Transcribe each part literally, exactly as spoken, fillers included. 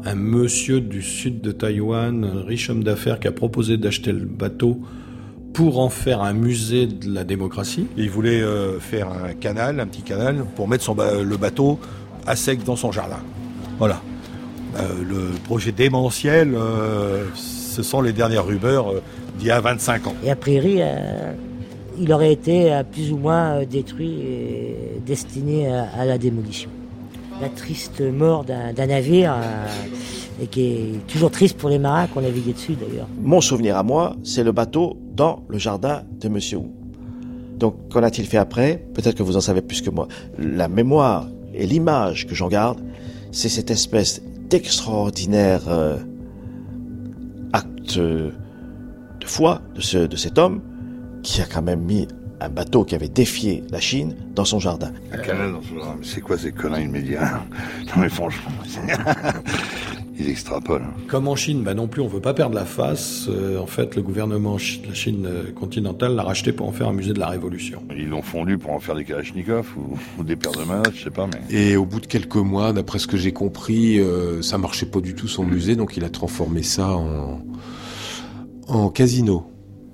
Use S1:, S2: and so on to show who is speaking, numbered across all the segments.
S1: un monsieur du sud de Taïwan, un riche homme d'affaires qui a proposé d'acheter le bateau pour en faire un musée de la démocratie.
S2: Il voulait euh, faire un canal, un petit canal, pour mettre son ba- le bateau à sec dans son jardin. Voilà. Euh, le projet démentiel, euh, ce sont les dernières rumeurs euh, d'il y a vingt-cinq ans.
S3: Et a priori, euh, il aurait été euh, plus ou moins euh, détruit et destiné à, à la démolition. La triste mort d'un, d'un navire, euh, et qui est toujours triste pour les marins qui ont navigué dessus d'ailleurs.
S4: Mon souvenir à moi, c'est le bateau dans le jardin de Monsieur Wu. Donc, qu'en a-t-il fait après ? Peut-être que vous en savez plus que moi. La mémoire et l'image que j'en garde, c'est cette espèce d'extraordinaire euh, acte de foi de, ce, de cet homme qui a quand même mis un bateau qui avait défié la Chine dans son jardin.
S5: Un canal dans son jardin, mais c'est quoi ces conneries immédiats ? Non mais franchement, il extrapole.
S1: Comme en Chine, bah non plus, on veut pas perdre la face. Euh, en fait, le gouvernement de la Chine continentale l'a racheté pour en faire un musée de la Révolution.
S5: Ils l'ont fondu pour en faire des kalachnikovs ou, ou des paires de mains, je sais pas, mais...
S6: Et au bout de quelques mois, d'après ce que j'ai compris, euh, ça marchait pas du tout son musée, donc il a transformé ça en, en casino.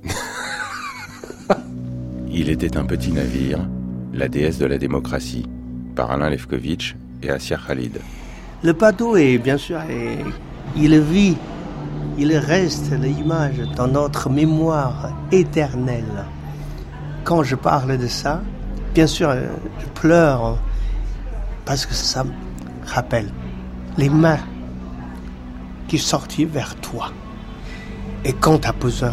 S7: Il était un petit navire, la déesse de la démocratie, par Alain Lefkovitch et Assia Khalid.
S8: Le bateau est, bien sûr, est, il vit, il reste l'image dans notre mémoire éternelle. Quand je parle de ça, bien sûr, je pleure parce que ça me rappelle les mains qui sortent vers toi. Et quand tu as besoin,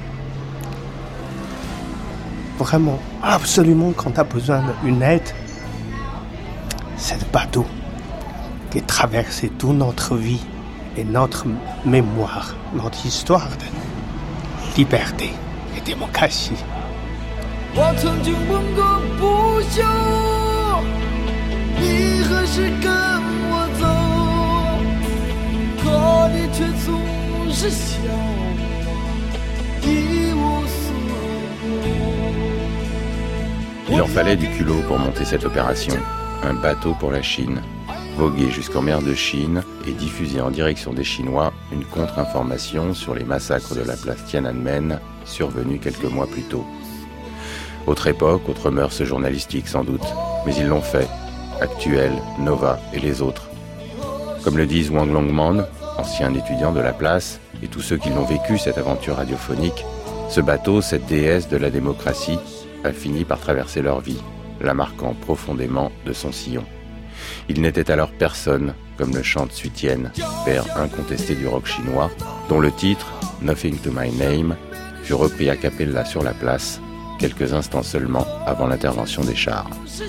S8: vraiment, absolument, quand tu as besoin d'une aide, c'est le bateau qui a traversé toute notre vie et notre mémoire, notre histoire de liberté et démocratie.
S7: Il en fallait du culot pour monter cette opération. Un bateau pour la Chine, voguer jusqu'en mer de Chine et diffuser en direction des Chinois une contre-information sur les massacres de la place Tiananmen survenus quelques mois plus tôt. Autre époque, autre mœurs journalistiques sans doute, mais ils l'ont fait. Actuel, Nova et les autres. Comme le disent Wang Longman, ancien étudiant de la place, et tous ceux qui l'ont vécu cette aventure radiophonique, ce bateau, cette déesse de la démocratie, a fini par traverser leur vie, la marquant profondément de son sillon. Il n'était alors personne, comme le chante Sui Tian, père incontesté du rock chinois, dont le titre, Nothing to My Name, fut repris a cappella sur la place, quelques instants seulement avant l'intervention des chars.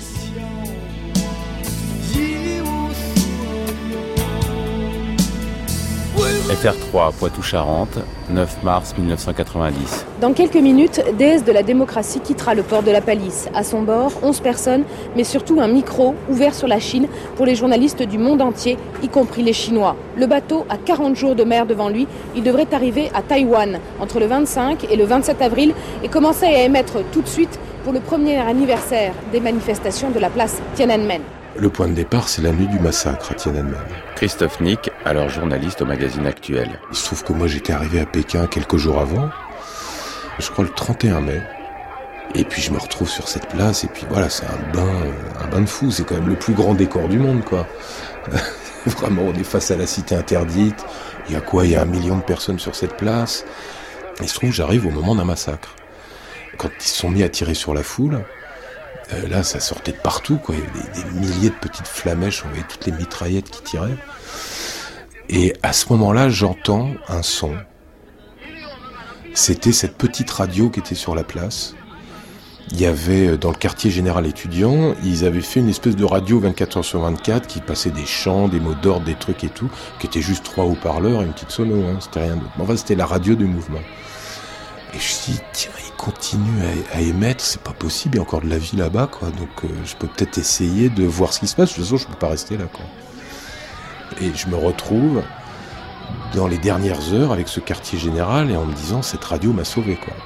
S7: F R trois, Poitou-Charentes, neuf mars mille neuf cent quatre-vingt-dix.
S9: Dans quelques minutes, déesse de la démocratie quittera le port de la Palisse. À son bord, onze personnes, mais surtout un micro ouvert sur la Chine pour les journalistes du monde entier, y compris les Chinois. Le bateau a quarante jours de mer devant lui. Il devrait arriver à Taïwan entre le vingt-cinq et le vingt-sept avril et commencer à émettre tout de suite pour le premier anniversaire des manifestations de la place Tiananmen.
S6: Le point de départ, c'est la nuit du massacre à Tiananmen.
S7: Christophe Nick, alors journaliste au magazine Actuel.
S6: Il se trouve que moi, j'étais arrivé à Pékin quelques jours avant, je crois le trente et un mai. Et puis je me retrouve sur cette place, et puis voilà, c'est un bain, un bain de fou. C'est quand même le plus grand décor du monde, quoi. Vraiment, on est face à la cité interdite. Il y a quoi ? Il y a un million de personnes sur cette place. Il se trouve que j'arrive au moment d'un massacre. Quand ils se sont mis à tirer sur la foule, Euh, là, ça sortait de partout, quoi. Il y avait des, des milliers de petites flamèches, on voyait toutes les mitraillettes qui tiraient. Et à ce moment-là, j'entends un son. C'était cette petite radio qui était sur la place. Il y avait, dans le quartier général étudiant, ils avaient fait une espèce de radio vingt-quatre heures sur vingt-quatre qui passait des chants, des mots d'ordre, des trucs et tout, qui était juste trois haut-parleurs et une petite sono, hein, c'était rien d'autre. Enfin, c'était la radio du mouvement. Et je me suis dit, tiens, il continue à, à émettre, c'est pas possible, il y a encore de la vie là-bas, quoi. Donc euh, je peux peut-être essayer de voir ce qui se passe. De toute façon, je peux pas rester là, quoi. Et je me retrouve dans les dernières heures avec ce quartier général et en me disant, cette radio m'a sauvé, quoi.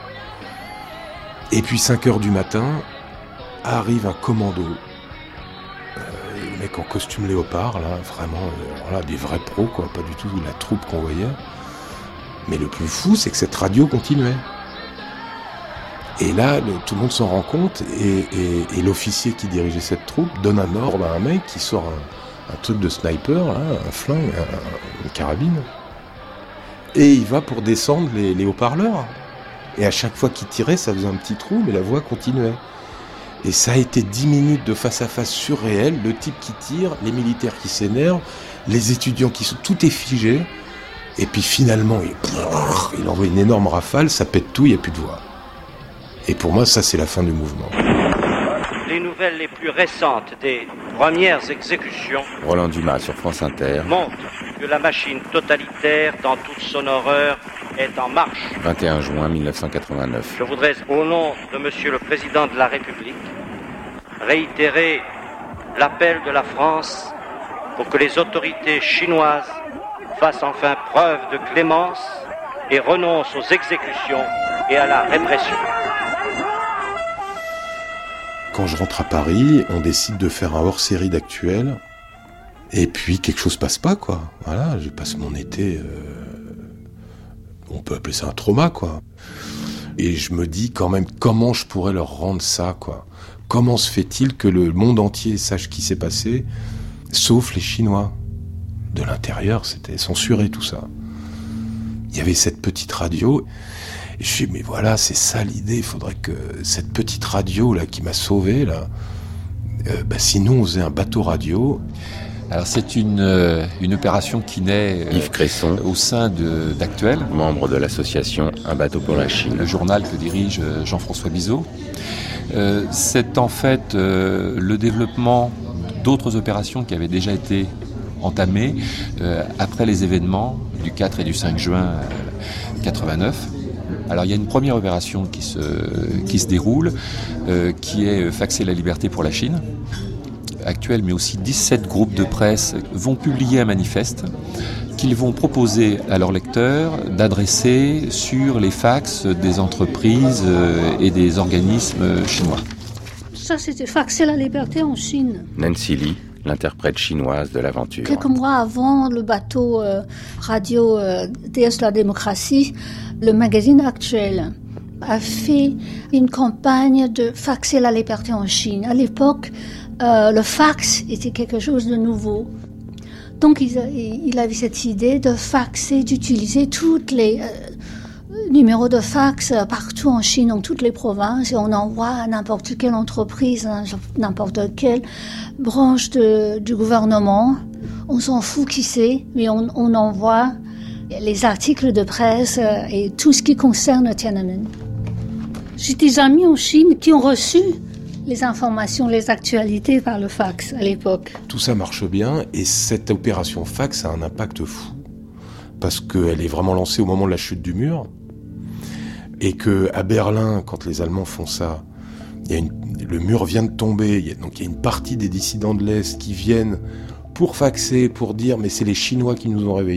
S6: Et puis cinq heures du matin, arrive un commando. Euh, des mecs en costume léopard, là, vraiment, euh, voilà, des vrais pros, quoi, pas du tout la troupe qu'on voyait. Mais le plus fou, c'est que cette radio continuait. Et là, le, tout le monde s'en rend compte, et, et, et l'officier qui dirigeait cette troupe donne un ordre à un mec qui sort un, un truc de sniper, là, un flingue, un, une carabine. Et il va pour descendre les, les haut-parleurs. Et à chaque fois qu'il tirait, ça faisait un petit trou, mais la voix continuait. Et ça a été dix minutes de face-à-face surréel, le type qui tire, les militaires qui s'énervent, les étudiants qui sont... Tout est figé. Et puis finalement, il, il envoie une énorme rafale, ça pète tout, il n'y a plus de voix. Et pour moi, ça, c'est la fin du mouvement.
S10: Les nouvelles les plus récentes des premières exécutions...
S7: Roland Dumas sur France Inter.
S10: ...montrent que la machine totalitaire, dans toute son horreur, est en marche.
S7: vingt et un juin mille neuf cent quatre-vingt-neuf.
S10: Je voudrais, au nom de Monsieur le Président de la République, réitérer l'appel de la France pour que les autorités chinoises fassent enfin preuve de clémence et renoncent aux exécutions et à la répression.
S6: Quand je rentre à Paris, on décide de faire un hors-série d'Actuel, et puis quelque chose passe pas, quoi. Voilà, je passe mon été, euh, on peut appeler ça un trauma, quoi. Et je me dis quand même, comment je pourrais leur rendre ça, quoi. Comment se fait-il que le monde entier sache ce qui s'est passé, sauf les Chinois? De l'intérieur, c'était censuré, tout ça. Il y avait cette petite radio, et je dis, mais voilà, c'est ça l'idée, il faudrait que cette petite radio, là, qui m'a sauvé, là, euh, bah, sinon on faisait un bateau radio.
S11: Alors c'est une, euh, une opération qui naît euh,
S7: Yves Cresson,
S11: au sein de, d'Actuel,
S7: membre de l'association Un bateau pour la Chine,
S11: le journal que dirige Jean-François Bizot. Euh, c'est en fait euh, le développement d'autres opérations qui avaient déjà été entamées euh, après les événements du quatre et du cinq juin euh, quatre-vingt-neuf. Alors il y a une première opération qui se, qui se déroule, euh, qui est Faxer la liberté pour la Chine. Actuel, mais aussi dix-sept groupes de presse vont publier un manifeste qu'ils vont proposer à leurs lecteurs d'adresser sur les fax des entreprises et des organismes chinois.
S12: Ça, c'était Faxer la liberté en Chine.
S7: Nancy Lee, l'interprète chinoise de l'aventure.
S12: Quelques mois avant le bateau euh, radio euh, Déesse de la démocratie, le magazine Actuel a fait une campagne de Faxer la liberté en Chine. À l'époque, Euh, le fax était quelque chose de nouveau. Donc il, a, il avait cette idée de faxer, d'utiliser tous les euh, numéros de fax partout en Chine, dans toutes les provinces, et on envoie à n'importe quelle entreprise, n'importe quelle branche de, du gouvernement. On s'en fout qui c'est, mais on, on envoie les articles de presse et tout ce qui concerne Tiananmen. J'ai des amis en Chine qui ont reçu les informations, les actualités par le fax à l'époque.
S6: Tout ça marche bien, et cette opération fax a un impact fou. Parce qu'elle est vraiment lancée au moment de la chute du mur, et qu'à Berlin, quand les Allemands font ça, il y a une, le mur vient de tomber, il y a, donc il y a une partie des dissidents de l'Est qui viennent pour faxer, pour dire « mais c'est les Chinois qui nous ont réveillés ».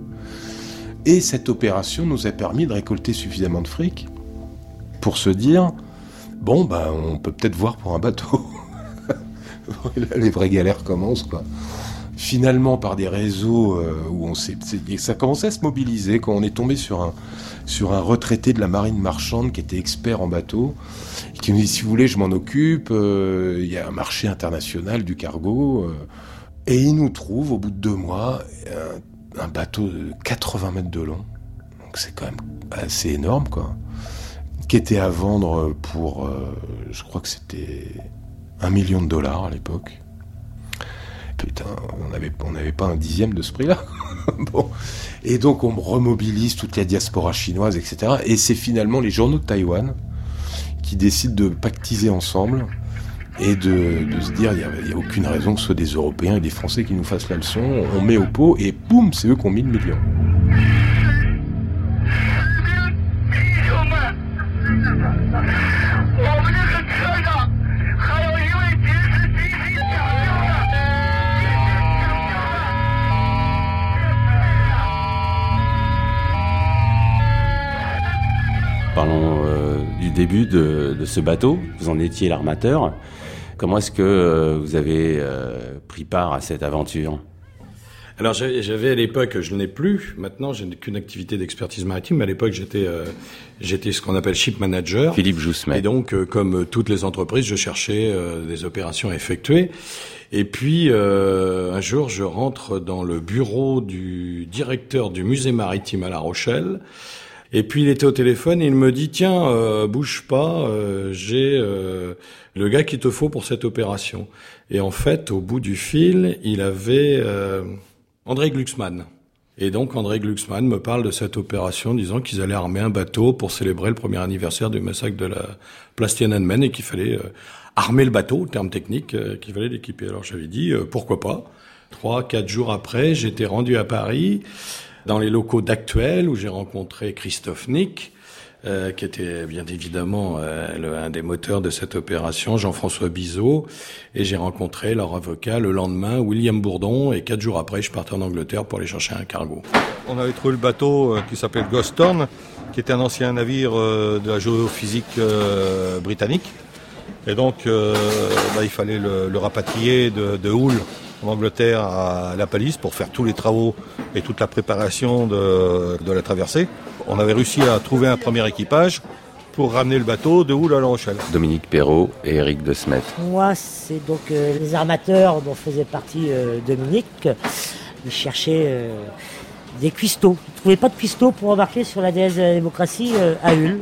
S6: Et cette opération nous a permis de récolter suffisamment de fric pour se dire « bon, bah, on peut peut-être voir pour un bateau ». Là, les vraies galères commencent, quoi. Finalement, par des réseaux euh, où on s'est, ça commençait à se mobiliser, quand on est tombé sur un, sur un retraité de la marine marchande qui était expert en bateau, et qui nous dit, si vous voulez, je m'en occupe, euh, il y a un marché international du cargo, euh, et il nous trouve, au bout de deux mois, un, un bateau de quatre-vingts mètres de long, donc c'est quand même assez énorme, quoi, qui était à vendre pour, euh, je crois que c'était un million de dollars à l'époque. Putain, on n'avait on n'avait pas un dixième de ce prix-là. Bon. Et donc on remobilise toute la diaspora chinoise, et cetera. Et c'est finalement les journaux de Taïwan qui décident de pactiser ensemble et de, de se dire, il n'y a, a aucune raison que ce soit des Européens et des Français qui nous fassent la leçon. On met au pot et boum, c'est eux qui ont mis le million.
S13: Parlons euh, du début de, de ce bateau. Vous en étiez l'armateur.
S7: Comment est-ce que euh, vous avez euh, pris part à cette aventure ?
S1: Alors j'avais à l'époque, je n'ai plus, maintenant je n'ai qu'une activité d'expertise maritime, mais à l'époque j'étais euh, j'étais ce qu'on appelle ship manager.
S7: Philippe Jousmet.
S1: Et donc euh, comme toutes les entreprises, je cherchais euh, des opérations à effectuer. Et puis euh, un jour je rentre dans le bureau du directeur du musée maritime à La Rochelle. Et puis il était au téléphone et il me dit tiens euh, bouge pas, euh, j'ai euh, le gars qu'il te faut pour cette opération. Et en fait au bout du fil il avait euh, André Glucksmann. Et donc André Glucksmann me parle de cette opération, disant qu'ils allaient armer un bateau pour célébrer le premier anniversaire du massacre de la place Tiananmen et qu'il fallait euh, armer le bateau, terme technique, euh, qu'il fallait l'équiper. Alors j'avais dit euh, pourquoi pas. Trois, quatre jours après, j'étais rendu à Paris, dans les locaux d'Actuel, où j'ai rencontré Christophe Nick, euh, qui était bien évidemment euh, le, un des moteurs de cette opération, Jean-François Bizot, et j'ai rencontré leur avocat le lendemain, William Bourdon, et quatre jours après, je partais en Angleterre pour aller chercher un cargo.
S2: On avait trouvé le bateau euh, qui s'appelait le Ghost Storm, qui était un ancien navire euh, de la géophysique euh, britannique, et donc euh, bah, il fallait le, le rapatrier de, de Hull en Angleterre à La Palisse pour faire tous les travaux et toute la préparation de, de la traversée. On avait réussi à trouver un premier équipage pour ramener le bateau de Hull à La Rochelle.
S7: Dominique Perrault et Éric de Smet.
S3: Moi, c'est donc euh, les armateurs dont faisait partie euh, Dominique. Ils cherchaient euh, des cuistots. Ils ne trouvaient pas de cuistots pour embarquer sur la déesse de la démocratie euh, à Hull.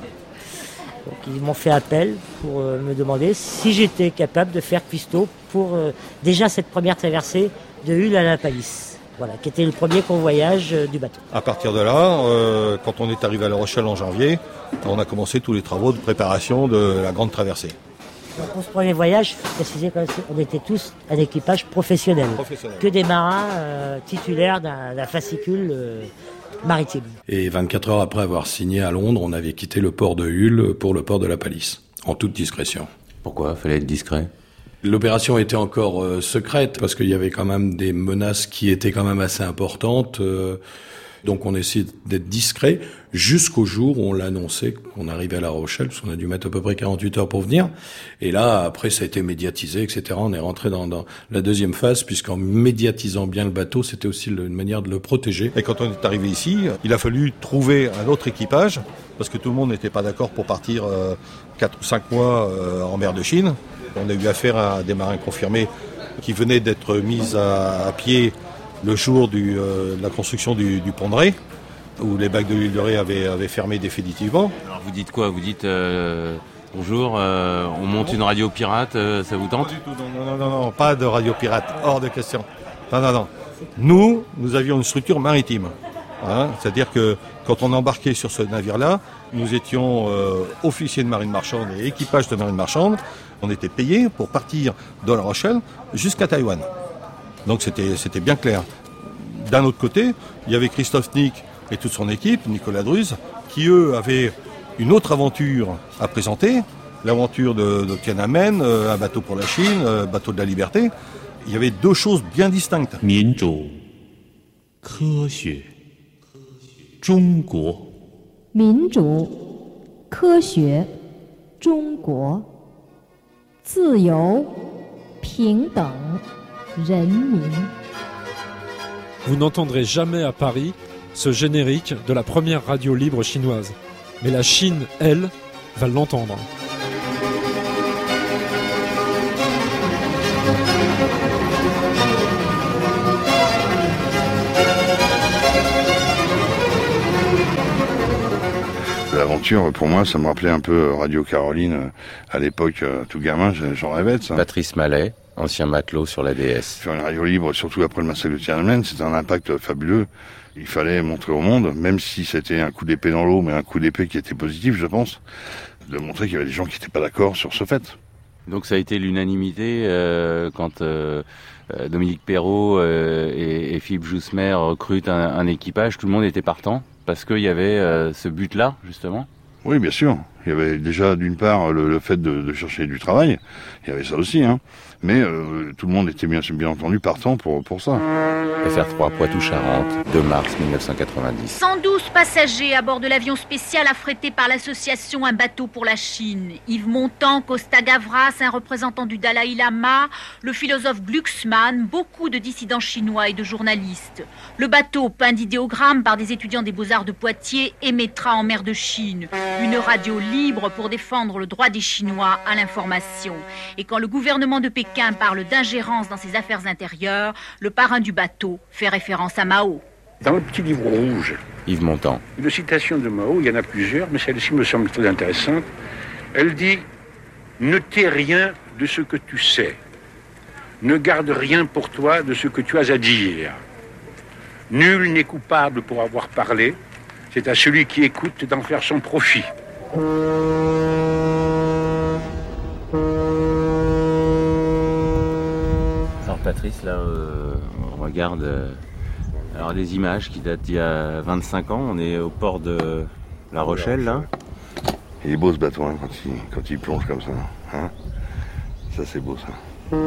S3: Donc ils m'ont fait appel pour euh, me demander si j'étais capable de faire cuistot pour euh, déjà cette première traversée de Hull à La Palisse, voilà, qui était le premier convoyage euh, du bateau.
S2: À partir de là, euh, quand on est arrivé à La Rochelle en janvier, on a commencé tous les travaux de préparation de la grande traversée.
S3: Donc pour ce premier voyage, il faut préciser qu'on était tous un équipage professionnel,
S2: professionnel.
S3: Que des marins euh, titulaires d'un, d'un fascicule euh, maritime.
S1: Et vingt-quatre heures après avoir signé à Londres, on avait quitté le port de Hull pour le port de La Palisse, en toute discrétion.
S7: Pourquoi ? Fallait être discret ?
S1: L'opération était encore euh, secrète, parce qu'il y avait quand même des menaces qui étaient quand même assez importantes. Euh, donc on essayait d'être discret, jusqu'au jour où on l'a annoncé qu'on arrivait à La Rochelle, parce qu'on a dû mettre à peu près quarante-huit heures pour venir. Et là, après, ça a été médiatisé, et cetera. On est rentré dans, dans la deuxième phase, puisqu'en médiatisant bien le bateau, c'était aussi une manière de le protéger.
S2: Et quand on est arrivé ici, il a fallu trouver un autre équipage, parce que tout le monde n'était pas d'accord pour partir euh, quatre ou cinq mois euh, en mer de Chine. On a eu affaire à des marins confirmés qui venaient d'être mis à, à pied le jour du, euh, de la construction du, du pont de Ré, où les bacs de l'huile de Ré avaient, avaient fermé définitivement.
S7: Alors vous dites quoi ? Vous dites euh, bonjour, euh, on monte une radio pirate, euh, ça vous tente ?
S2: Pas du tout, non, non, non, non, pas de radio pirate, hors de question. Non, non, non. Nous, nous avions une structure maritime. Hein, c'est-à-dire que quand on embarquait sur ce navire-là, nous étions euh, officiers de marine marchande et équipage de marine marchande. On était payés pour partir de La Rochelle jusqu'à Taïwan. Donc c'était, c'était bien clair. D'un autre côté, il y avait Christophe Nick et toute son équipe, Nicolas Druz, qui eux avaient une autre aventure à présenter, l'aventure de, de Tiananmen, euh, un bateau pour la Chine, euh, bateau de la liberté. Il y avait deux choses bien distinctes.
S13: 民主、科学、中国。
S14: 民主、科学、中国。自由、平等、人民。
S15: Vous n'entendrez jamais à Paris ce générique de la première radio libre chinoise. Mais la Chine, elle, va l'entendre.
S5: L'aventure, pour moi, ça me rappelait un peu Radio Caroline à l'époque, tout gamin, j'en rêvais de ça.
S7: Patrice Mallet, ancien matelot sur la D S.
S5: Faire une radio libre, surtout après le massacre de Tiananmen, c'était un impact fabuleux. Il fallait montrer au monde, même si c'était un coup d'épée dans l'eau, mais un coup d'épée qui était positif, je pense, de montrer qu'il y avait des gens qui n'étaient pas d'accord sur ce fait.
S7: Donc ça a été l'unanimité euh, quand euh, Dominique Perrault euh, et, et Philippe Jousmet recrutent un, un équipage, tout le monde était partant parce qu'il y avait euh, ce but-là, justement.
S5: Oui, bien sûr. Il y avait déjà, d'une part, le, le fait de, de chercher du travail. Il y avait ça aussi, hein. Mais euh, tout le monde était bien, bien entendu partant pour, pour ça.
S7: F R trois Poitou-Charentes, deux mars mille neuf cent quatre-vingt-dix.
S16: cent douze passagers à bord de l'avion spécial affrété par l'association Un bateau pour la Chine. Yves Montand, Costa Gavras, un représentant du Dalai Lama, le philosophe Glucksmann, beaucoup de dissidents chinois et de journalistes. Le bateau, peint d'idéogrammes par des étudiants des Beaux-Arts de Poitiers, émettra en mer de Chine. Une radio libre pour défendre le droit des Chinois à l'information. Et quand le gouvernement de Pékin parle d'ingérence dans ses affaires intérieures, le parrain du bateau fait référence à Mao.
S17: Dans le petit livre rouge,
S7: Yves Montand.
S17: Une citation de Mao, il y en a plusieurs, mais celle-ci me semble très intéressante. Elle dit « Ne tais rien de ce que tu sais. Ne garde rien pour toi de ce que tu as à dire. Nul n'est coupable pour avoir parlé. C'est à celui qui écoute d'en faire son profit. »
S7: Alors Patrice, là, euh, on regarde euh, alors les images qui datent d'il y a vingt-cinq ans. On est au port de La Rochelle, là.
S5: Il est beau ce bateau, hein, quand, il, quand il plonge comme ça. Hein, ça, c'est beau, ça. Et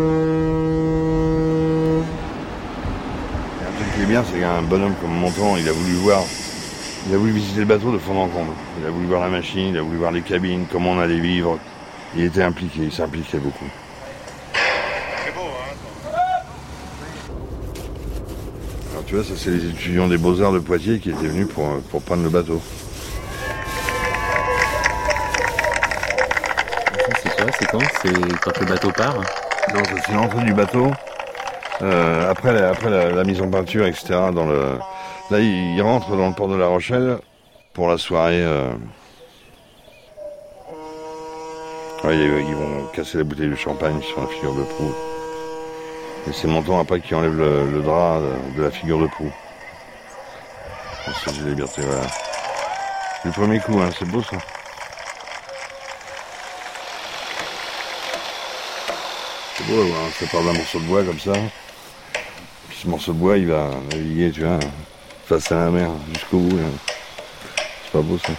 S5: un truc qui est bien, c'est qu'un bonhomme comme Montand, il a voulu voir, il a voulu visiter le bateau de fond en comble. Il a voulu voir la machine, il a voulu voir les cabines, comment on allait vivre. Il était impliqué, il s'impliquait beaucoup. Alors tu vois, ça c'est les étudiants des Beaux-Arts de Poitiers qui étaient venus pour, pour prendre le bateau.
S7: Ça c'est quoi? C'est quand? C'est quand le bateau part?
S5: Non, ça c'est l'entrée du bateau. Euh, après la, après la, la mise en peinture, et cetera. Dans le... Là, ils, ils rentrent dans le port de La Rochelle pour la soirée. Euh... Ouais, ils vont casser la bouteille de champagne sur la figure de proue. Et c'est Montand après qui enlève le, le drap de, de la figure de proue. C'est la liberté, voilà. Du premier coup, hein, c'est beau ça. C'est beau, hein, ça part d'un morceau de bois comme ça. Puis ce morceau de bois, il va naviguer, tu vois, face à la mer jusqu'au bout. Hein. C'est pas beau ça.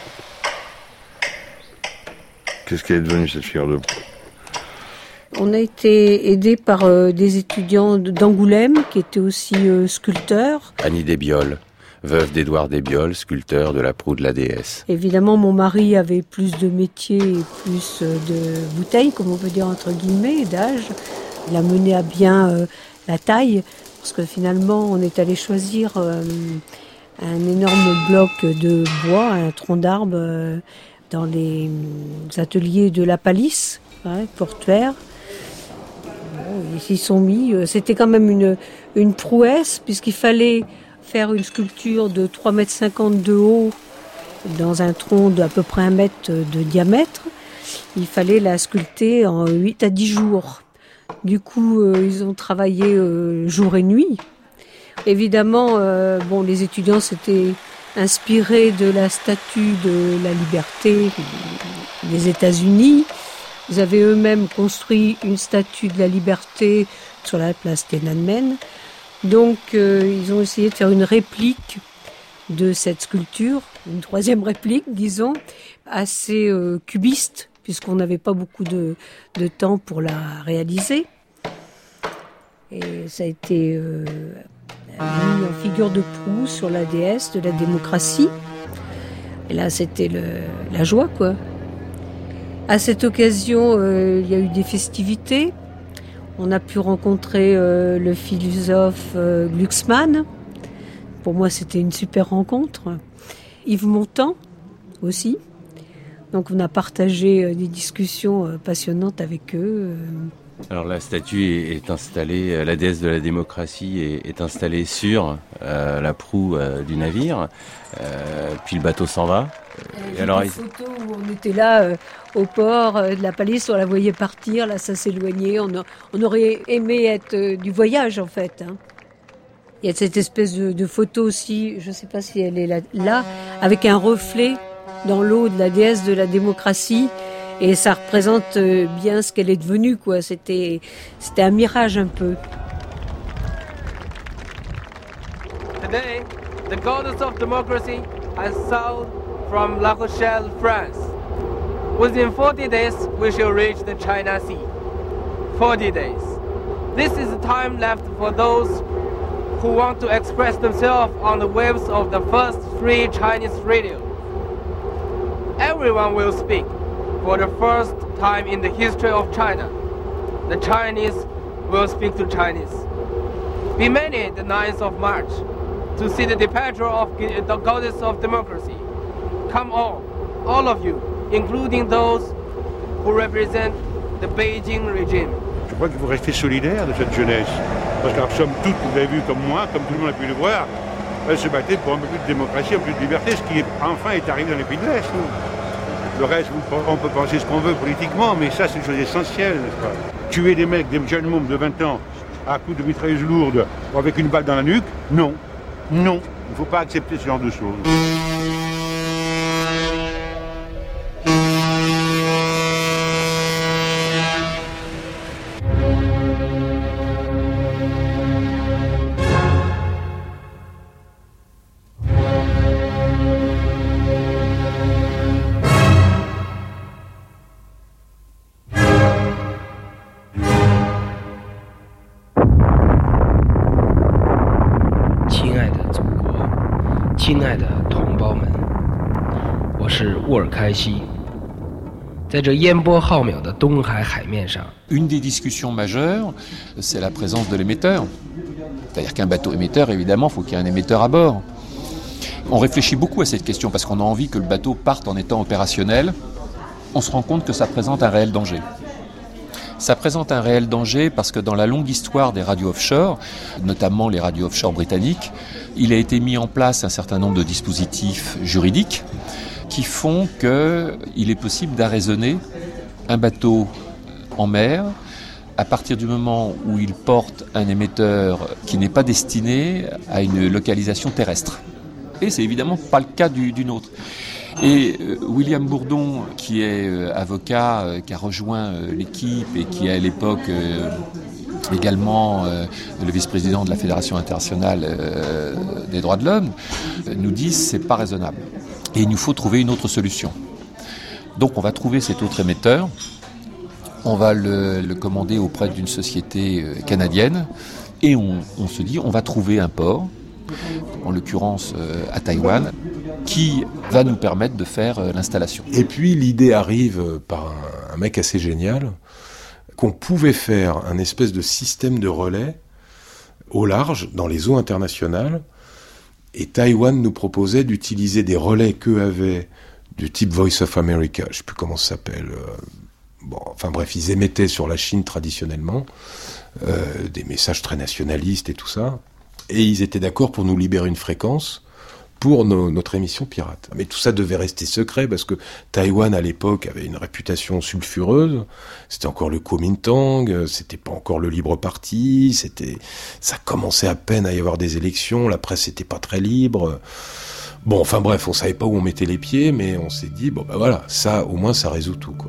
S5: Qu'est-ce qu'elle est devenue cette figure de proue?
S18: On a été aidé par euh, des étudiants d'Angoulême qui étaient aussi euh, sculpteurs.
S7: Annie Desbioles, veuve d'Édouard Desbioles, sculpteur de la proue de la déesse.
S18: Évidemment, mon mari avait plus de métiers et plus euh, de bouteilles, comme on peut dire entre guillemets, d'âge. Il a mené à bien euh, la taille, parce que finalement, on est allé choisir euh, un énorme bloc de bois, un tronc d'arbre, euh, dans les ateliers de la Palisse, ouais, portuaire. Bon, ils s'y sont mis. C'était quand même une, une prouesse, puisqu'il fallait faire une sculpture de trois mètres cinquante de haut dans un tronc d'à peu près un mètre de diamètre. Il fallait la sculpter en huit à dix jours. Du coup, euh, ils ont travaillé euh, jour et nuit. Évidemment, euh, bon, les étudiants s'étaient inspirés de la statue de la liberté des États-Unis. Ils avaient eux-mêmes construit une statue de la liberté sur la place Tiananmen. Donc, euh, ils ont essayé de faire une réplique de cette sculpture, une troisième réplique, disons, assez euh, cubiste, puisqu'on n'avait pas beaucoup de, de temps pour la réaliser. Et ça a été euh, mis en figure de proue sur la déesse de la démocratie. Et là, c'était le, la joie, quoi. À cette occasion, euh, il y a eu des festivités. On a pu rencontrer euh, le philosophe euh, Glucksmann. Pour moi, c'était une super rencontre. Yves Montand aussi. Donc, on a partagé euh, des discussions euh, passionnantes avec eux. Euh.
S7: Alors, la statue est installée, la déesse de la démocratie est, est installée sur euh, la proue euh, du navire. Euh, puis le bateau s'en va.
S18: Il y a alors, des photos où on était là euh, au port euh, de la Palisse, on la voyait partir, là ça s'éloignait, on, a, on aurait aimé être euh, du voyage en fait. Hein. Il y a cette espèce de, de photo aussi, je ne sais pas si elle est là, là, avec un reflet dans l'eau de la déesse de la démocratie, et ça représente euh, bien ce qu'elle est devenue, quoi. C'était, c'était un mirage un peu.
S19: Today, the goddess of democracy has sailed from La Rochelle, France. Within forty days, we shall reach the China Sea. forty days. This is the time left for those who want to express themselves on the waves of the first free Chinese radio. Everyone will speak for the first time in the history of China. The Chinese will speak to Chinese. Be many the ninth of March to see the departure of the goddess of democracy. Come all, all of you, including those who represent the Beijing regime.
S17: Je crois qu'il faut rester solidaire de cette jeunesse. Parce qu'en somme toute, vous l'avez vu comme moi, comme tout le monde a pu le voir, elle se battait pour un peu plus de démocratie, un peu plus de liberté, ce qui enfin est arrivé dans les pays de l'Est. Le reste, on peut penser ce qu'on veut politiquement, mais ça c'est une chose essentielle, n'est-ce pas? Tuer des mecs, des jeunes mômes de vingt ans, à coups de mitrailleuses lourdes, ou avec une balle dans la nuque, non, non, il ne faut pas accepter ce genre de choses.
S20: 沃尔开西，在这烟波浩渺的东海海面上。
S11: Une des discussions majeures, c'est la présence de l'émetteur. C'est-à-dire qu'un bateau émetteur, évidemment, il faut qu'il y ait un émetteur à bord. On réfléchit beaucoup à cette question parce qu'on a envie que le bateau parte en étant opérationnel. On se rend compte que ça présente un réel danger. Ça présente un réel danger parce que dans la longue histoire des radios offshore, notamment les radios offshore britanniques, il a été mis en place un certain nombre de dispositifs juridiques qui font qu'il est possible d'arraisonner un bateau en mer à partir du moment où il porte un émetteur qui n'est pas destiné à une localisation terrestre. Et c'est évidemment pas le cas du, du nôtre. Et euh, William Bourdon, qui est euh, avocat, euh, qui a rejoint euh, l'équipe et qui est à l'époque euh, également euh, le vice-président de la Fédération internationale euh, des droits de l'homme, euh, nous dit c'est pas raisonnable. Et il nous faut trouver une autre solution. Donc on va trouver cet autre émetteur, on va le, le commander auprès d'une société euh, canadienne et on, on se dit on va trouver un port, en l'occurrence euh, à Taïwan, qui va nous permettre de faire euh, l'installation.
S6: Et puis l'idée arrive par un, un mec assez génial, qu'on pouvait faire un espèce de système de relais au large, dans les eaux internationales, et Taïwan nous proposait d'utiliser des relais qu'eux avaient du type Voice of America, je ne sais plus comment ça s'appelle, euh, bon, enfin bref, ils émettaient sur la Chine traditionnellement, euh, des messages très nationalistes et tout ça, et ils étaient d'accord pour nous libérer une fréquence pour nos, notre émission pirate. Mais tout ça devait rester secret parce que Taïwan à l'époque avait une réputation sulfureuse. C'était encore le Kuomintang, c'était pas encore le libre parti, c'était, ça commençait à peine à y avoir des élections, la presse était pas très libre. Bon, enfin bref, on savait pas où on mettait les pieds, mais on s'est dit bon bah voilà, ça au moins ça résout tout quoi.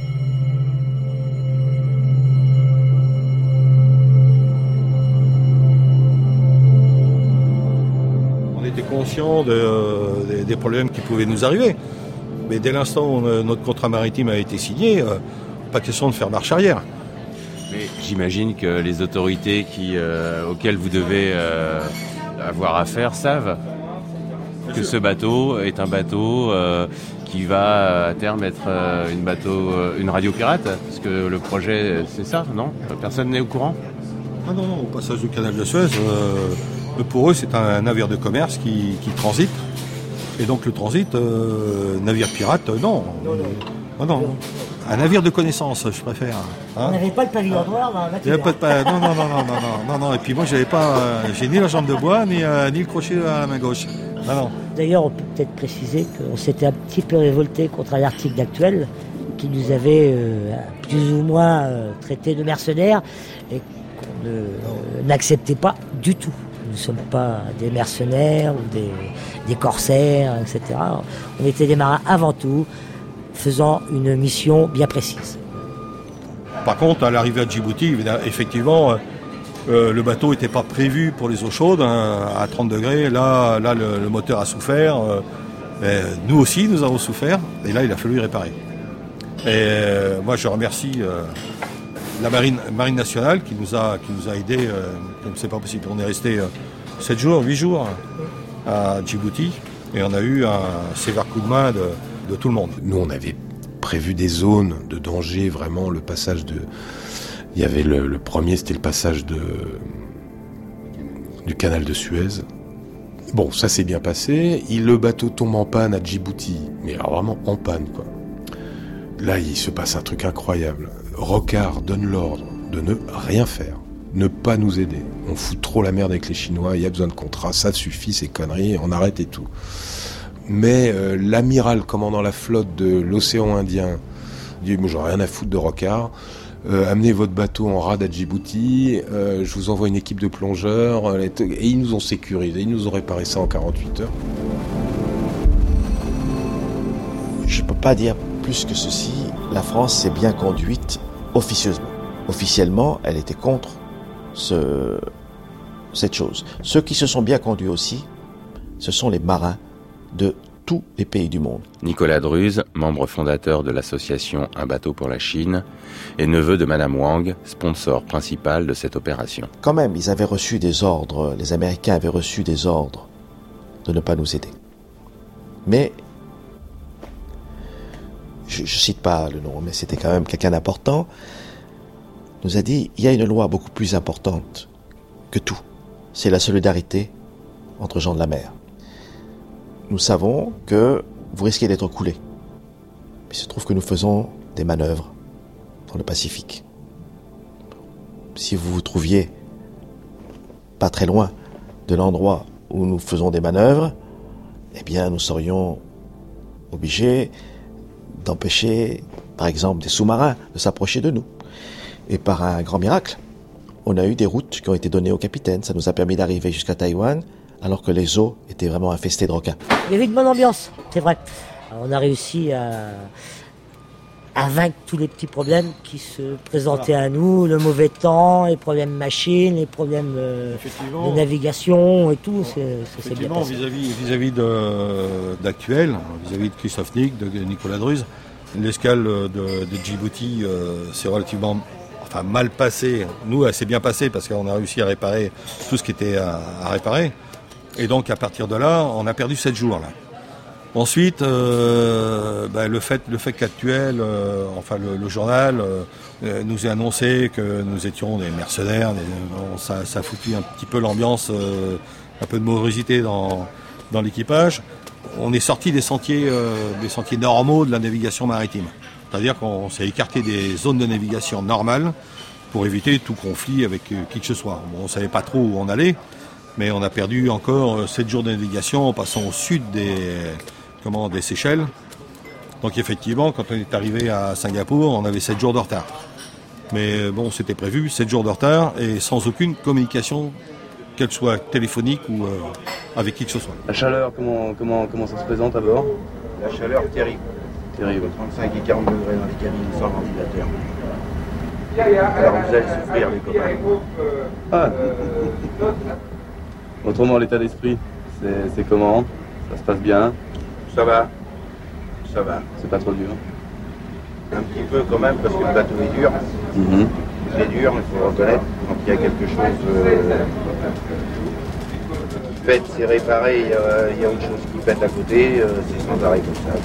S2: Conscient de, euh, des, des problèmes qui pouvaient nous arriver. Mais dès l'instant où euh, notre contrat maritime a été signé, euh, pas question de faire marche arrière.
S7: Mais j'imagine que les autorités qui, euh, auxquelles vous devez euh, avoir affaire savent que ce bateau est un bateau euh, qui va à terme être euh, une, bateau, euh, une radio pirate, parce que le projet c'est ça, non? Personne n'est au courant?
S2: Ah non, non, au passage du canal de Suez, euh, pour eux c'est un navire de commerce qui, qui transite. Et donc le transit, euh, navire pirate, euh, non. Euh, non, non. Un navire de connaissance, je préfère.
S3: Hein. On n'avait pas le pavillon noir dans la matière.
S2: Pas de pa... non, non, non, non, non, non, non. Et puis moi, j'avais pas, euh, j'ai ni la jambe de bois, ni, euh, ni le crochet à la main gauche. Non, non.
S3: D'ailleurs, on peut peut-être préciser qu'on s'était un petit peu révolté contre un article actuel qui nous avait euh, plus ou moins euh, traité de mercenaires et qu'on ne, euh, n'acceptait pas du tout. Nous ne sommes pas des mercenaires ou des, des corsaires, et cetera. On était des marins avant tout, faisant une mission bien précise.
S2: Par contre, à l'arrivée à Djibouti, effectivement, euh, le bateau n'était pas prévu pour les eaux chaudes, hein, à trente degrés. Là, là le, le moteur a souffert. Euh, nous aussi, nous avons souffert. Et là, il a fallu réparer. Et euh, moi, je remercie euh, la marine, marine nationale qui nous a, qui nous a aidés, euh, comme c'est pas possible. On est resté euh, sept jours, huit jours à Djibouti et on a eu un sévère coup de main de, de tout le monde.
S6: Nous, on avait prévu des zones de danger, vraiment le passage de... Il y avait le, le premier, c'était le passage de, du canal de Suez. Bon, ça s'est bien passé. Il, le bateau tombe en panne à Djibouti, mais alors vraiment en panne, quoi. Là, il se passe un truc incroyable. Rocard donne l'ordre de ne rien faire, ne pas nous aider. On fout trop la merde avec les Chinois, il y a besoin de contrats, ça suffit, ces conneries, on arrête et tout. Mais euh, l'amiral commandant la flotte de l'océan Indien dit « Moi, j'en ai rien à foutre de Rocard. Euh, amenez votre bateau en rade à Djibouti, euh, je vous envoie une équipe de plongeurs. Euh, » Et ils nous ont sécurisé, ils nous ont réparé ça en quarante-huit heures.
S4: Je ne peux pas dire plus que ceci, la France s'est bien conduite officieusement. Officiellement, elle était contre ce, cette chose. Ceux qui se sont bien conduits aussi, ce sont les marins de tous les pays du monde.
S7: Nicolas Druz, membre fondateur de l'association Un bateau pour la Chine, et neveu de Madame Wang, sponsor principal de cette opération.
S4: Quand même, ils avaient reçu des ordres, les Américains avaient reçu des ordres de ne pas nous aider. Mais je ne cite pas le nom, mais c'était quand même quelqu'un d'important, nous a dit, il y a une loi beaucoup plus importante que tout. C'est la solidarité entre gens de la mer. Nous savons que vous risquez d'être coulés. Il se trouve que nous faisons des manœuvres dans le Pacifique. Si vous vous trouviez pas très loin de l'endroit où nous faisons des manœuvres, eh bien nous serions obligés d'empêcher, par exemple, des sous-marins de s'approcher de nous. Et par un grand miracle, on a eu des routes qui ont été données au capitaine. Ça nous a permis d'arriver jusqu'à Taïwan, alors que les eaux étaient vraiment infestées de requins.
S3: Il y avait une bonne ambiance, c'est vrai. Alors, on a réussi à, à vaincre tous les petits problèmes qui se présentaient à nous, le mauvais temps, les problèmes machines, les problèmes euh, de navigation et tout. C'est, ça s'est bien passé.
S2: Vis-à-vis, vis-à-vis de, d'Actuel, vis-à-vis de Christophe Nick, de Nicolas Druz, l'escale de, de Djibouti euh, c'est relativement enfin, mal passé. Nous, elle s'est bien passée parce qu'on a réussi à réparer tout ce qui était à, à réparer. Et donc, à partir de là, on a perdu sept jours. Là. Ensuite, euh, bah, le fait, le fait qu'Actuel, euh, enfin le, le journal, euh, nous ait annoncé que nous étions des mercenaires, des, bon, ça, ça a foutu un petit peu l'ambiance, euh, un peu de morosité dans, dans l'équipage. On est sorti des sentiers, euh, des sentiers normaux de la navigation maritime. C'est-à-dire qu'on s'est écarté des zones de navigation normales pour éviter tout conflit avec euh, qui que ce soit. Bon, on ne savait pas trop où on allait, mais on a perdu encore sept jours de navigation en passant au sud des, comment, des Seychelles. Donc effectivement, quand on est arrivé à Singapour, on avait sept jours de retard. Mais bon, c'était prévu, sept jours de retard et sans aucune communication, qu'elle soit téléphonique ou euh, avec qui que ce soit.
S21: La chaleur, comment, comment, comment ça se présente à bord?
S22: La chaleur, terrible.
S21: Terrible.
S22: trente-cinq et quarante degrés dans les cabines sans ventilateur. Alors vous allez souffrir, les copains.
S21: Ah. Autrement, l'état d'esprit, c'est, c'est comment? Ça se passe bien?
S22: Ça va. Ça va.
S21: C'est pas trop dur?
S22: Un petit peu quand même, parce que le bateau est dur.
S21: Mm-hmm.
S22: Il est dur, il faut reconnaître. Quand il y a quelque chose euh, qui pète, c'est réparé, il y, a, il y a autre chose qui pète à côté, euh, c'est sans arrêt comme ça.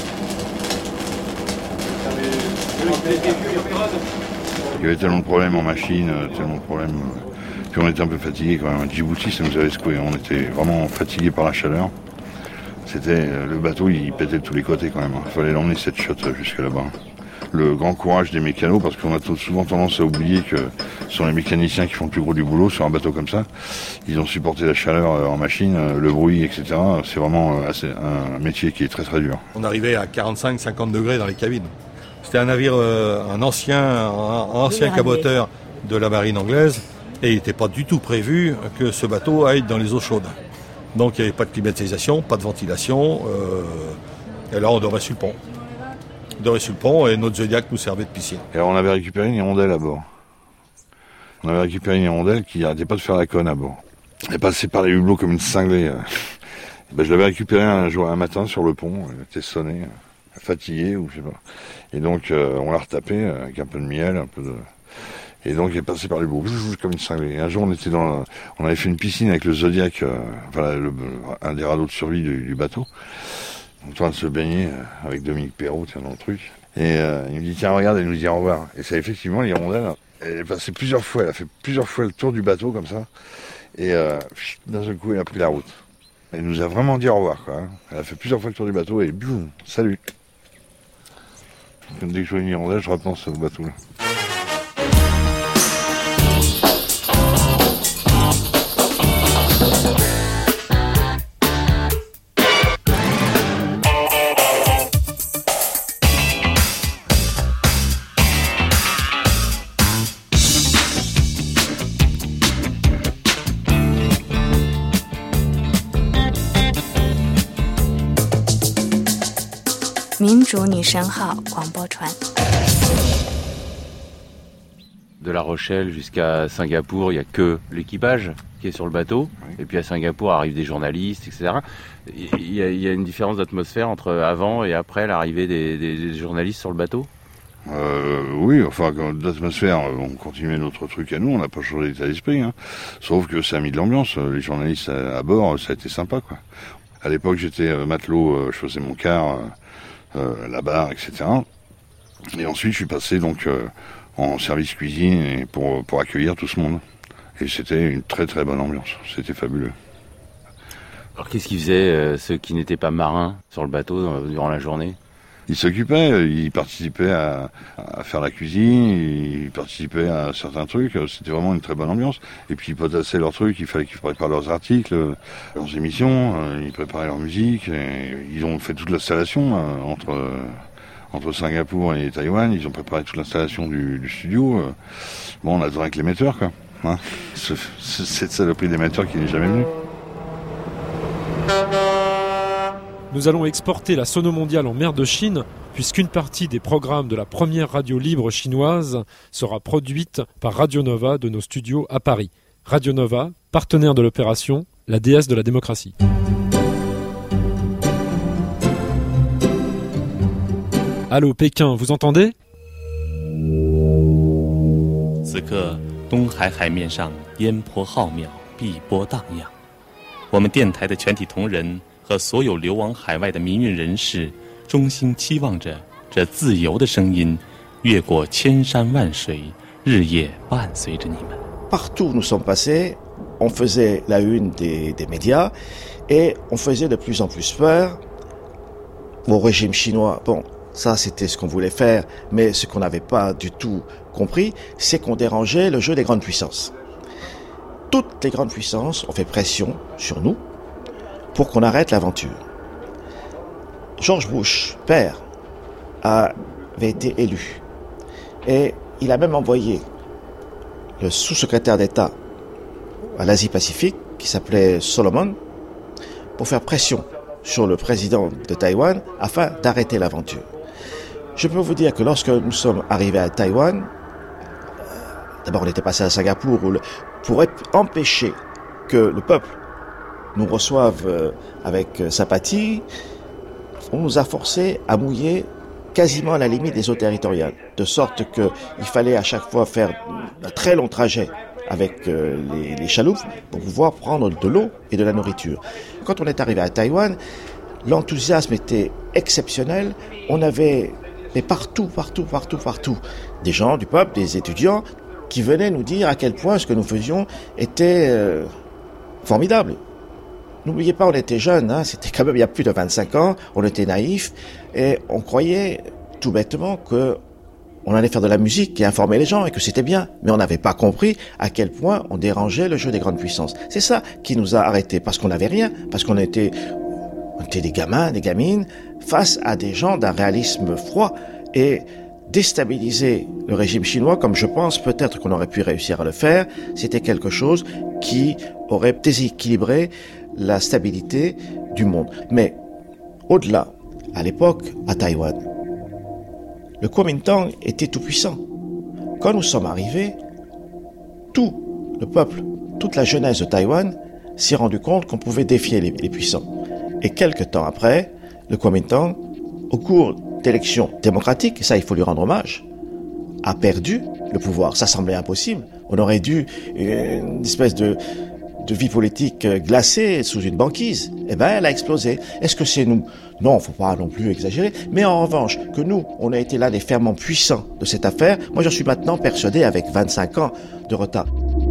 S5: Il y avait tellement de problèmes en machine, tellement de problèmes. Puis on était un peu fatigués quand même. À Djibouti, ça nous avait secoué. On était vraiment fatigués par la chaleur. C'était le bateau, il pétait de tous les côtés quand même. Il fallait l'emmener cette shot jusque là-bas. Le grand courage des mécanos, parce qu'on a souvent tendance à oublier que ce sont les mécaniciens qui font le plus gros du boulot sur un bateau comme ça. Ils ont supporté la chaleur en machine, le bruit, et cetera. C'est vraiment assez, un métier qui est très très dur.
S2: On arrivait à quarante-cinq à cinquante degrés dans les cabines. C'était un navire, euh, un ancien, un, un ancien caboteur de la marine anglaise, et il n'était pas du tout prévu que ce bateau aille dans les eaux chaudes. Donc il n'y avait pas de climatisation, pas de ventilation, euh, et là on dormait sur le pont. On dormait sur le pont et notre Zodiac nous servait de piscine.
S5: Et alors on avait récupéré une hirondelle à bord. On avait récupéré une hirondelle qui n'arrêtait pas de faire la conne à bord. Elle est passée par les hublots comme une cinglée. Ben, je l'avais récupérée un jour, un matin sur le pont, elle était sonnée. fatigué ou je sais pas. Et donc euh, on l'a retapé avec un peu de miel, un peu de... Et donc il est passé par les bouts, comme une cinglée. Et un jour on était dans, on avait fait une piscine avec le Zodiac, euh, enfin le, un des radeaux de survie du, du bateau, en train de se baigner euh, avec Dominique Perrault, tiens dans le truc. Et euh, il me dit tiens regarde, elle nous dit au revoir. Et c'est effectivement l'hirondelle. Elle est passée plusieurs fois, elle a fait plusieurs fois le tour du bateau comme ça. Et euh, d'un seul coup elle a pris la route. Elle nous a vraiment dit au revoir quoi. Elle a fait plusieurs fois le tour du bateau et boum, salut. Comme dès que je vois une hirondelle, je repense au bateau là.
S7: De La Rochelle jusqu'à Singapour, il n'y a que l'équipage qui est sur le bateau. Oui. Et puis à Singapour arrivent des journalistes, et cetera. Il y a, il y a une différence d'atmosphère entre avant et après l'arrivée des, des, des journalistes sur le bateau ?
S5: Euh, oui, enfin, d'atmosphère, on continuait notre truc à nous, on n'a pas changé d'état d'esprit, hein. Sauf que ça a mis de l'ambiance. Les journalistes à, à bord, ça a été sympa, quoi. À l'époque, j'étais matelot, je faisais mon quart, euh, la barre, et cetera. Et ensuite, je suis passé donc euh, en service cuisine et pour pour accueillir tout ce monde. Et c'était une très très bonne ambiance. C'était fabuleux.
S7: Alors, qu'est-ce qu'ils faisaient euh, ceux qui n'étaient pas marins sur le bateau euh, durant la journée ?
S5: Ils s'occupaient, ils participaient à, à faire la cuisine, ils participaient à certains trucs, c'était vraiment une très bonne ambiance. Et puis ils potassaient leurs trucs, il fallait qu'ils préparent leurs articles, leurs émissions, ils préparaient leur musique, et ils ont fait toute l'installation entre, entre Singapour et Taïwan, ils ont préparé toute l'installation du, du studio. Bon, on attendait avec l'émetteur, quoi. Hein, cette saloperie d'émetteur qui n'est jamais venu.
S15: Nous allons exporter la Sono Mondiale en mer de Chine, puisqu'une partie des programmes de la première radio libre chinoise sera produite par Radio Nova de nos studios à Paris. Radio Nova, partenaire de l'opération, la déesse de la démocratie. ，Allô Pékin， vous entendez？
S13: 此刻，东海海面上烟波浩渺，碧波荡漾。我们电台的全体同仁和所有流亡海外的民运人士，衷心期望着这自由的声音越过千山万水，日夜伴随着你们。
S4: Partout où nous sommes passés, on faisait la une des, des médias et on faisait de plus en plus peur au régime chinois. Bon, ça c'était ce qu'on voulait faire, mais ce qu'on n'avait pas du tout compris, c'est qu'on dérangeait le jeu des grandes puissances. Toutes les grandes puissances ont fait pression sur nous pour qu'on arrête l'aventure. George Bush, père, avait été élu. Et il a même envoyé le sous-secrétaire d'État à l'Asie-Pacifique, qui s'appelait Solomon, pour faire pression sur le président de Taïwan afin d'arrêter l'aventure. Je peux vous dire que lorsque nous sommes arrivés à Taïwan, d'abord on était passé à Singapour, où le, pour empêcher que le peuple nous reçoive avec sympathie, on nous a forcés à mouiller quasiment à la limite des eaux territoriales, de sorte qu'il fallait à chaque fois faire un très long trajet avec les, les chaloupes pour pouvoir prendre de l'eau et de la nourriture. Quand on est arrivé à Taïwan, l'enthousiasme était exceptionnel. On avait, mais partout, partout, partout, partout, des gens du peuple, des étudiants, qui venaient nous dire à quel point ce que nous faisions était euh, formidable. N'oubliez pas, on était jeunes, hein, c'était quand même il y a plus de vingt-cinq ans, on était naïfs et on croyait tout bêtement que on allait faire de la musique et informer les gens et que c'était bien. Mais on n'avait pas compris à quel point on dérangeait le jeu des grandes puissances. C'est ça qui nous a arrêtés, parce qu'on n'avait rien, parce qu'on était, on était des gamins, des gamines, face à des gens d'un réalisme froid et déstabiliser le régime chinois, comme je pense peut-être qu'on aurait pu réussir à le faire, c'était quelque chose qui aurait déséquilibré la stabilité du monde. Mais au-delà, à l'époque, à Taïwan, le Kuomintang était tout puissant. Quand nous sommes arrivés, tout le peuple, toute la jeunesse de Taïwan s'est rendu compte qu'on pouvait défier les, les puissants. Et quelque temps après, le Kuomintang, au cours élection démocratique, et ça il faut lui rendre hommage, a perdu le pouvoir. Ça semblait impossible. On aurait dû une espèce de, de vie politique glacée sous une banquise. Eh ben, elle a explosé. Est-ce que c'est nous? Non, faut pas non plus exagérer. Mais en revanche, que nous, on a été l'un des ferments puissants de cette affaire, moi j'en suis maintenant persuadé avec vingt-cinq ans de retard.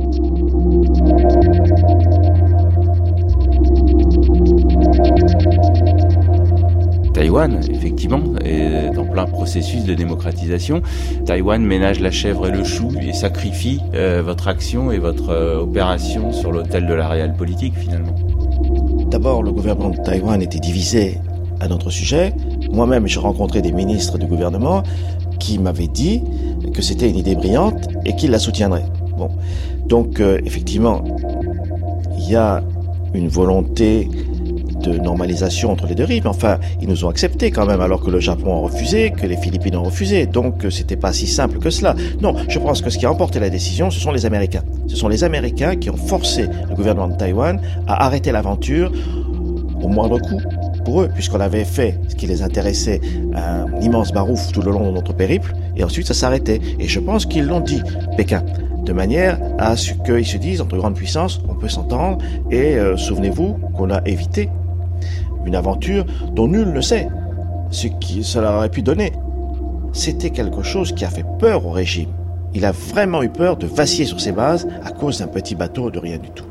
S7: Taïwan, effectivement, est en plein processus de démocratisation. Taïwan ménage la chèvre et le chou et sacrifie euh, votre action et votre euh, opération sur l'autel de la réelle politique, finalement.
S4: D'abord, le gouvernement de Taïwan était divisé à notre sujet. Moi-même, j'ai rencontré des ministres du gouvernement qui m'avaient dit que c'était une idée brillante et qu'ils la soutiendraient. Bon, donc euh, effectivement, il y a une volonté de normalisation entre les deux rives. Enfin, ils nous ont acceptés quand même, alors que le Japon a refusé, que les Philippines ont refusé. Donc, c'était pas si simple que cela. Non, je pense que ce qui a emporté la décision, ce sont les Américains. Ce sont les Américains qui ont forcé le gouvernement de Taïwan à arrêter l'aventure au moindre coût pour eux, puisqu'on avait fait ce qui les intéressait, un immense barouf tout le long de notre périple, et ensuite ça s'arrêtait. Et je pense qu'ils l'ont dit, Pékin, de manière à ce qu'ils se disent, entre grandes puissances, on peut s'entendre, et euh, souvenez-vous qu'on a évité une aventure dont nul ne sait ce que cela aurait pu donner. C'était quelque chose qui a fait peur au régime. Il a vraiment eu peur de vaciller sur ses bases à cause d'un petit bateau de rien du tout.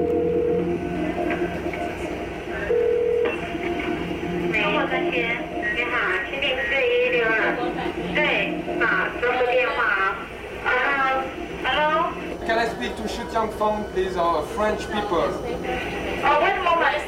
S19: Can I speak to Xu Tiangfeng, please, or French people?
S8: Oh, wait a moment.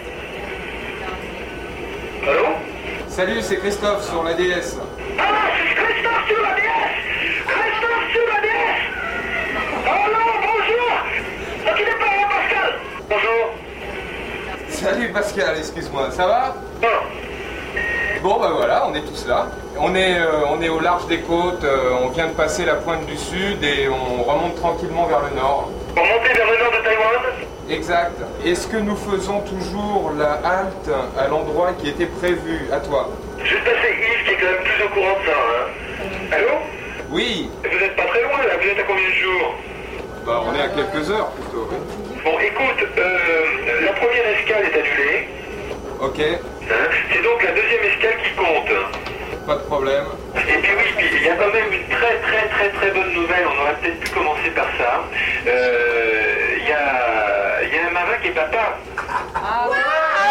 S19: Allô? Salut, c'est Christophe sur la D S.
S8: Ah, c'est Christophe sur la D S! Christophe sur la D S! Oh non, bonjour! Donc il est pas là, Pascal! Bonjour!
S19: Salut Pascal, excuse-moi, ça va?
S8: Non.
S19: Bon, bah voilà, on est tous là. On est, euh, on est au large des côtes, euh, on vient de passer la pointe du sud et on remonte tranquillement vers le nord.
S8: Pour monter vers le nord de Taïwan?
S19: Exact. Est-ce que nous faisons toujours la halte à l'endroit qui était prévu? À toi.
S8: Juste passer Yves qui est quand même plus au courant de ça, hein? Allô?
S19: Oui.
S8: Vous êtes pas très loin là, vous êtes à combien de jours?
S19: Bah on est à quelques heures plutôt.
S8: Bon écoute, euh, la première escale est annulée.
S19: Ok.
S8: Hein? C'est donc la deuxième escale qui compte.
S19: Pas de problème.
S8: Et puis oui, puis il y a quand même une très très très très bonne nouvelle, on aurait peut-être pu commencer par ça. Euh, Il y, a, y a un marin qui est papa.
S19: Ah ouais,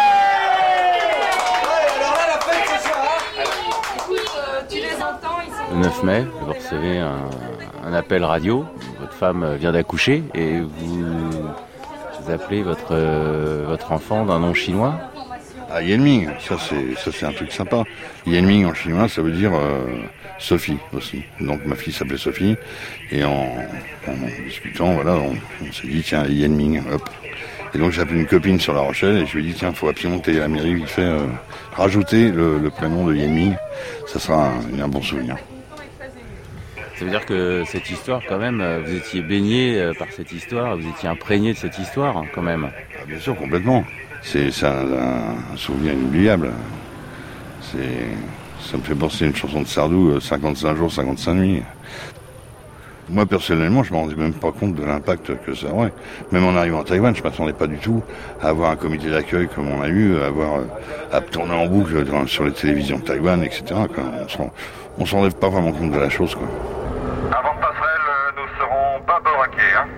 S19: alors là, la fête ce soir, hein?
S9: Écoute, euh, tu les entends, ils sont...
S7: Le neuf mai, vous recevez un, un appel radio. Votre femme vient d'accoucher et vous, vous appelez votre, euh, votre enfant d'un nom chinois.
S5: Ah, Yenming, ça c'est ça c'est un truc sympa. Yenming en chinois, ça veut dire euh, Sophie aussi. Donc ma fille s'appelait Sophie et en, en discutant, voilà, on, on s'est dit tiens Yenming, hop. Et donc j'ai appelé une copine sur La Rochelle et je lui ai dit tiens, faut absolument que tu ailles à la mairie vite fait euh, rajouter le, le prénom de Yenming. Ça sera un, un bon souvenir.
S7: Ça veut dire que cette histoire, quand même, vous étiez baigné par cette histoire, vous étiez imprégné de cette histoire, quand même.
S5: Ah, bien sûr, complètement. C'est, c'est un, un souvenir inoubliable. C'est, ça me fait penser à une chanson de Sardou, cinquante-cinq jours, cinquante-cinq nuits. Moi, personnellement, je ne me rendais même pas compte de l'impact que ça aurait. Même en arrivant à Taïwan, je ne m'attendais pas du tout à avoir un comité d'accueil comme on a eu, à, avoir, à tourner en boucle dans, sur les télévisions de Taïwan, et cetera. Quoi. On ne s'en rendait pas vraiment compte de la chose. Quoi.
S8: Avant de passerelle, nous serons pas baraqués, hein.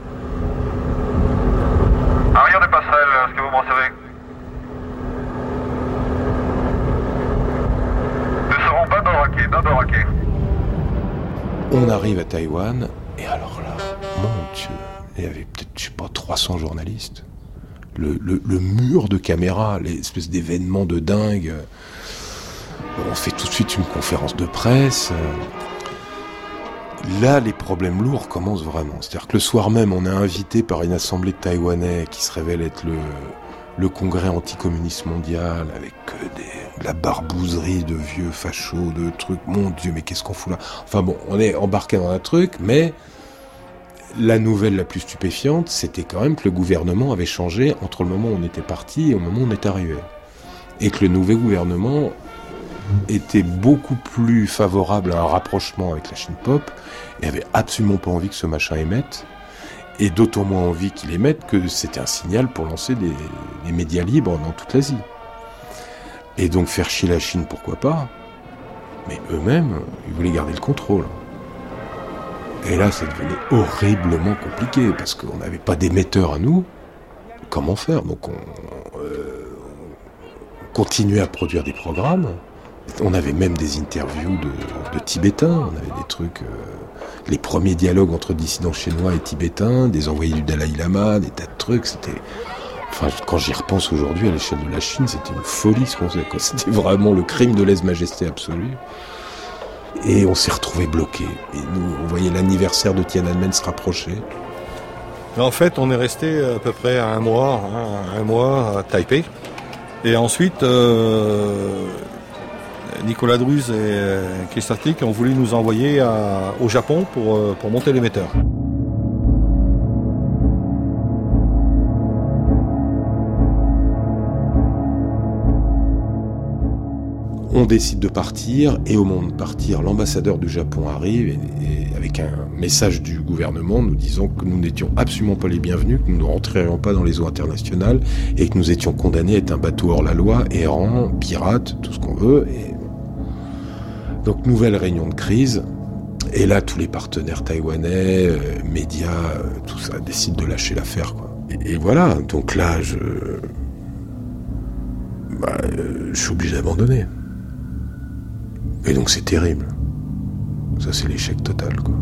S8: Arrière des passerelles, est-ce que vous me recevez? Nous serons pas baraqués, pas baraqués.
S6: On arrive à Taïwan, et alors là, mon Dieu, il y avait peut-être, je sais pas, trois cents journalistes. Le, le, le mur de caméras, l'espèce d'événement de dingue. On fait tout de suite une conférence de presse. Là, les problèmes lourds commencent vraiment. C'est-à-dire que le soir même, on est invité par une assemblée de Taïwanais qui se révèle être le, le congrès anticommuniste mondial, avec des, de la barbouzerie de vieux fachos, de trucs. Mon Dieu, mais qu'est-ce qu'on fout là? Enfin bon, on est embarqué dans un truc, mais la nouvelle la plus stupéfiante, c'était quand même que le gouvernement avait changé entre le moment où on était parti et au moment où on est arrivé. Et que le nouveau gouvernement était beaucoup plus favorable à un rapprochement avec la Chine pop et avait absolument pas envie que ce machin émette, et d'autant moins envie qu'il émette que c'était un signal pour lancer des, des médias libres dans toute l'Asie. Et donc faire chier la Chine, pourquoi pas, mais eux-mêmes, ils voulaient garder le contrôle. Et là, ça devenait horriblement compliqué, parce qu'on n'avait pas d'émetteurs à nous. Comment faire ? Donc on, euh, on continuait à produire des programmes. On avait même des interviews de, de Tibétains, on avait des trucs... Euh, les premiers dialogues entre dissidents chinois et tibétains, des envoyés du Dalai Lama, des tas de trucs, c'était... Enfin, quand j'y repense aujourd'hui, à l'échelle de la Chine, c'était une folie ce qu'on faisait, quoi. C'était vraiment le crime de lèse-majesté absolu. Et on s'est retrouvés bloqués. Et nous, on voyait l'anniversaire de Tiananmen se rapprocher.
S2: En fait, on est resté à peu près un mois, hein, un mois à Taipei. Et ensuite... Euh... Nicolas Druz et Christophe Tick ont voulu nous envoyer à, au Japon pour, pour monter l'émetteur.
S6: On décide de partir, et au moment de partir, l'ambassadeur du Japon arrive et, et avec un message du gouvernement nous disant que nous n'étions absolument pas les bienvenus, que nous ne rentrerions pas dans les eaux internationales et que nous étions condamnés à être un bateau hors la loi, errant, pirate, tout ce qu'on veut. Et donc, nouvelle réunion de crise, et là, tous les partenaires taïwanais, euh, médias, euh, tout ça, décident de lâcher l'affaire, quoi. Et, et voilà, donc là, je... Bah, euh, je suis obligé d'abandonner. Et donc, c'est terrible. Ça, c'est l'échec total, quoi.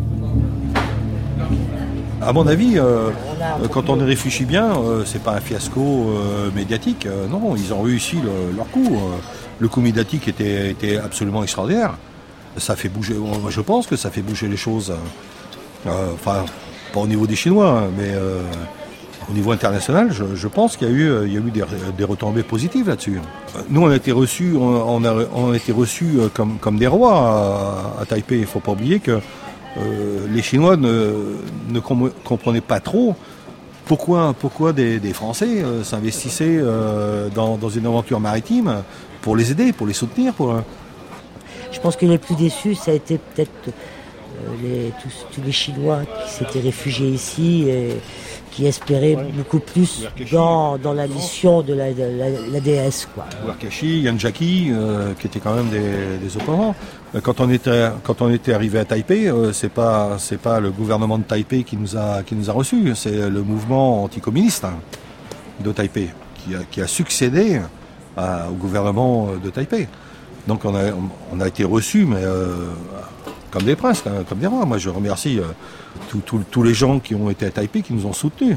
S2: À mon avis, euh, quand on y réfléchit bien, euh, c'est pas un fiasco euh, médiatique. Euh, non, ils ont réussi le, leur coup. Euh, le coup médiatique était, était absolument extraordinaire. Ça fait bouger. Je pense que ça fait bouger les choses. Euh, enfin, pas au niveau des Chinois, mais euh, au niveau international, je, je pense qu'il y a eu, il y a eu des, des retombées positives là-dessus. Nous, on a été reçus, on, on a, on a été reçus comme, comme des rois à, à Taipei. Il ne faut pas oublier que Euh, les Chinois ne, ne com- comprenaient pas trop pourquoi, pourquoi des, des Français euh, s'investissaient euh, dans, dans une aventure maritime pour les aider, pour les soutenir. Pour...
S3: Je pense que les plus déçus, ça a été peut-être euh, les, tous, tous les Chinois qui s'étaient réfugiés ici et qui espéraient ouais. beaucoup plus dans, dans la mission de la, de la, la déesse, quoi.
S2: Wakashi, Yanjaki, euh, qui étaient quand même des, des opposants. Quand on était quand on était arrivé à Taipei, euh, c'est pas c'est pas le gouvernement de Taipei qui nous a qui nous a reçus, c'est le mouvement anticommuniste hein, de Taipei qui a qui a succédé à, au gouvernement de Taipei. Donc on a on a été reçus mais euh, comme des princes, comme des rois. Moi je remercie euh, tous les gens qui ont été à Taipei qui nous ont soutenus.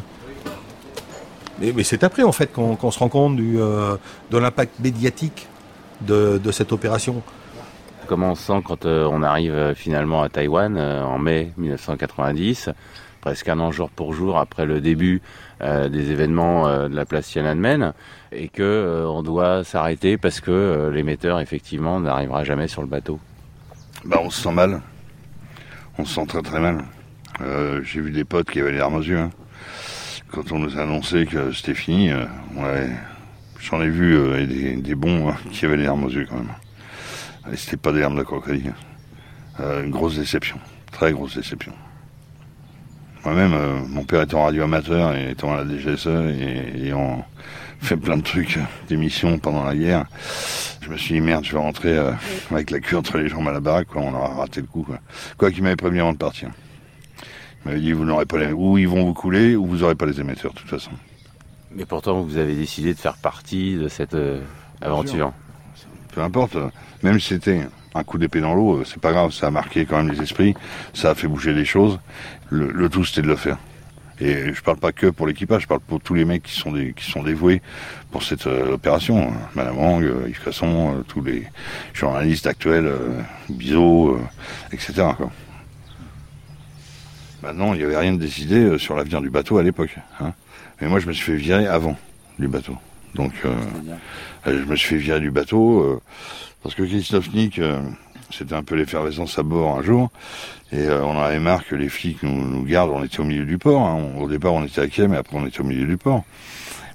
S2: Mais, mais c'est après en fait qu'on, qu'on se rend compte du euh, de l'impact médiatique de, de cette opération.
S7: Comment on sent quand euh, on arrive euh, finalement à Taïwan euh, en mai dix-neuf cent quatre-vingt-dix, presque un an jour pour jour après le début euh, des événements euh, de la place Tiananmen, et que euh, on doit s'arrêter parce que euh, l'émetteur effectivement n'arrivera jamais sur le bateau.
S5: Bah on se sent mal, on se sent très très mal. Euh, j'ai vu des potes qui avaient les larmes aux yeux. Hein. Quand on nous a annoncé que c'était fini, euh, ouais, j'en ai vu euh, des, des bons hein, qui avaient les larmes aux yeux quand même. Et c'était pas des larmes de crocodile. Euh, une grosse déception, très grosse déception. Moi-même, euh, mon père étant radio-amateur et étant à la D G S E et ayant fait plein de trucs, d'émissions pendant la guerre, je me suis dit merde, je vais rentrer euh, avec la queue entre les jambes à la baraque, quoi, on aura raté le coup. Quoi, quoi qu'il m'avait prévenu avant de partir. Il m'avait dit vous n'aurez pas les... ou ils vont vous couler ou vous n'aurez pas les émetteurs de toute façon.
S7: Mais pourtant vous avez décidé de faire partie de cette euh, aventure.
S5: Peu importe, même si c'était un coup d'épée dans l'eau, c'est pas grave, ça a marqué quand même les esprits, ça a fait bouger les choses. Le, le tout c'était de le faire. Et je parle pas que pour l'équipage, je parle pour tous les mecs qui sont, des, qui sont dévoués pour cette euh, opération. Madame Wang, euh, Yves Casson, euh, tous les journalistes actuels, euh, Bizot, euh, et cetera. Quoi. Maintenant, il n'y avait rien de décidé euh, sur l'avenir du bateau à l'époque. Hein. Mais moi, je me suis fait virer avant du bateau. Donc, euh, je me suis fait virer du bateau euh, parce que Christophe Nick, euh, c'était un peu l'effervescence à bord un jour, et euh, on en avait marre que les flics nous, nous gardent. On était au milieu du port. Hein. Au départ, on était à quai, mais après, on était au milieu du port.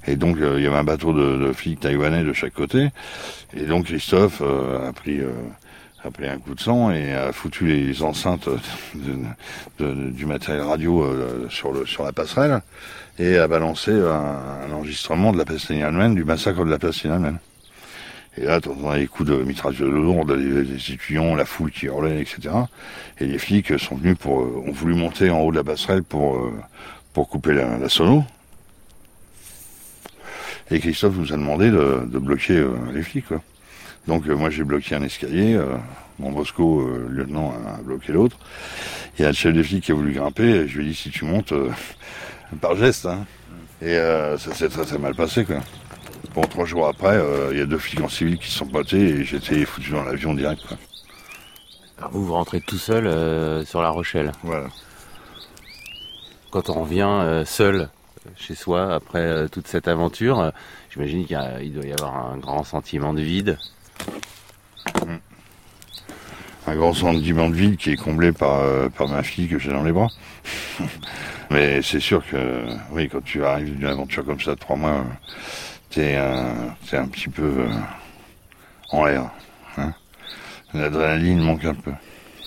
S5: Et donc euh, il y avait un bateau de, de flics taïwanais de chaque côté. Et donc Christophe euh, a pris euh, a pris un coup de sang et a foutu les enceintes de, de, de, du matériel radio euh, sur le sur la passerelle et a balancé un, un enregistrement de la place Tiananmen, du massacre de la place Tiananmen. Et là, t'entends les coups de mitrailleuse lourde, les, les étudiants, la foule qui hurlait, et cetera. Et les flics sont venus pour, euh, ont voulu monter en haut de la passerelle pour, euh, pour couper la, la sono. Et Christophe nous a demandé de, de bloquer euh, les flics, quoi. Donc euh, moi j'ai bloqué un escalier, euh, mon Bosco, euh, le lieutenant, a bloqué l'autre. Il y a le chef des flics qui a voulu grimper, et je lui ai dit si tu montes, euh, par geste, hein. Et euh, ça s'est très très mal passé, quoi. Bon, trois jours après, il euh, y a deux flics en civil qui se sont pointés et j'étais foutu dans l'avion direct, quoi.
S7: Alors vous, vous rentrez tout seul euh, sur La Rochelle.
S5: Voilà.
S7: Quand on revient euh, seul chez soi après euh, toute cette aventure, euh, j'imagine qu'il y a, il doit y avoir un grand sentiment de vide.
S5: Mmh. Un grand sentiment de vide qui est comblé par, euh, par ma fille que j'ai dans les bras. Mais c'est sûr que, oui, quand tu arrives d'une aventure comme ça de trois mois, t'es, euh, t'es un petit peu euh, en l'air. Hein. L'adrénaline manque un peu.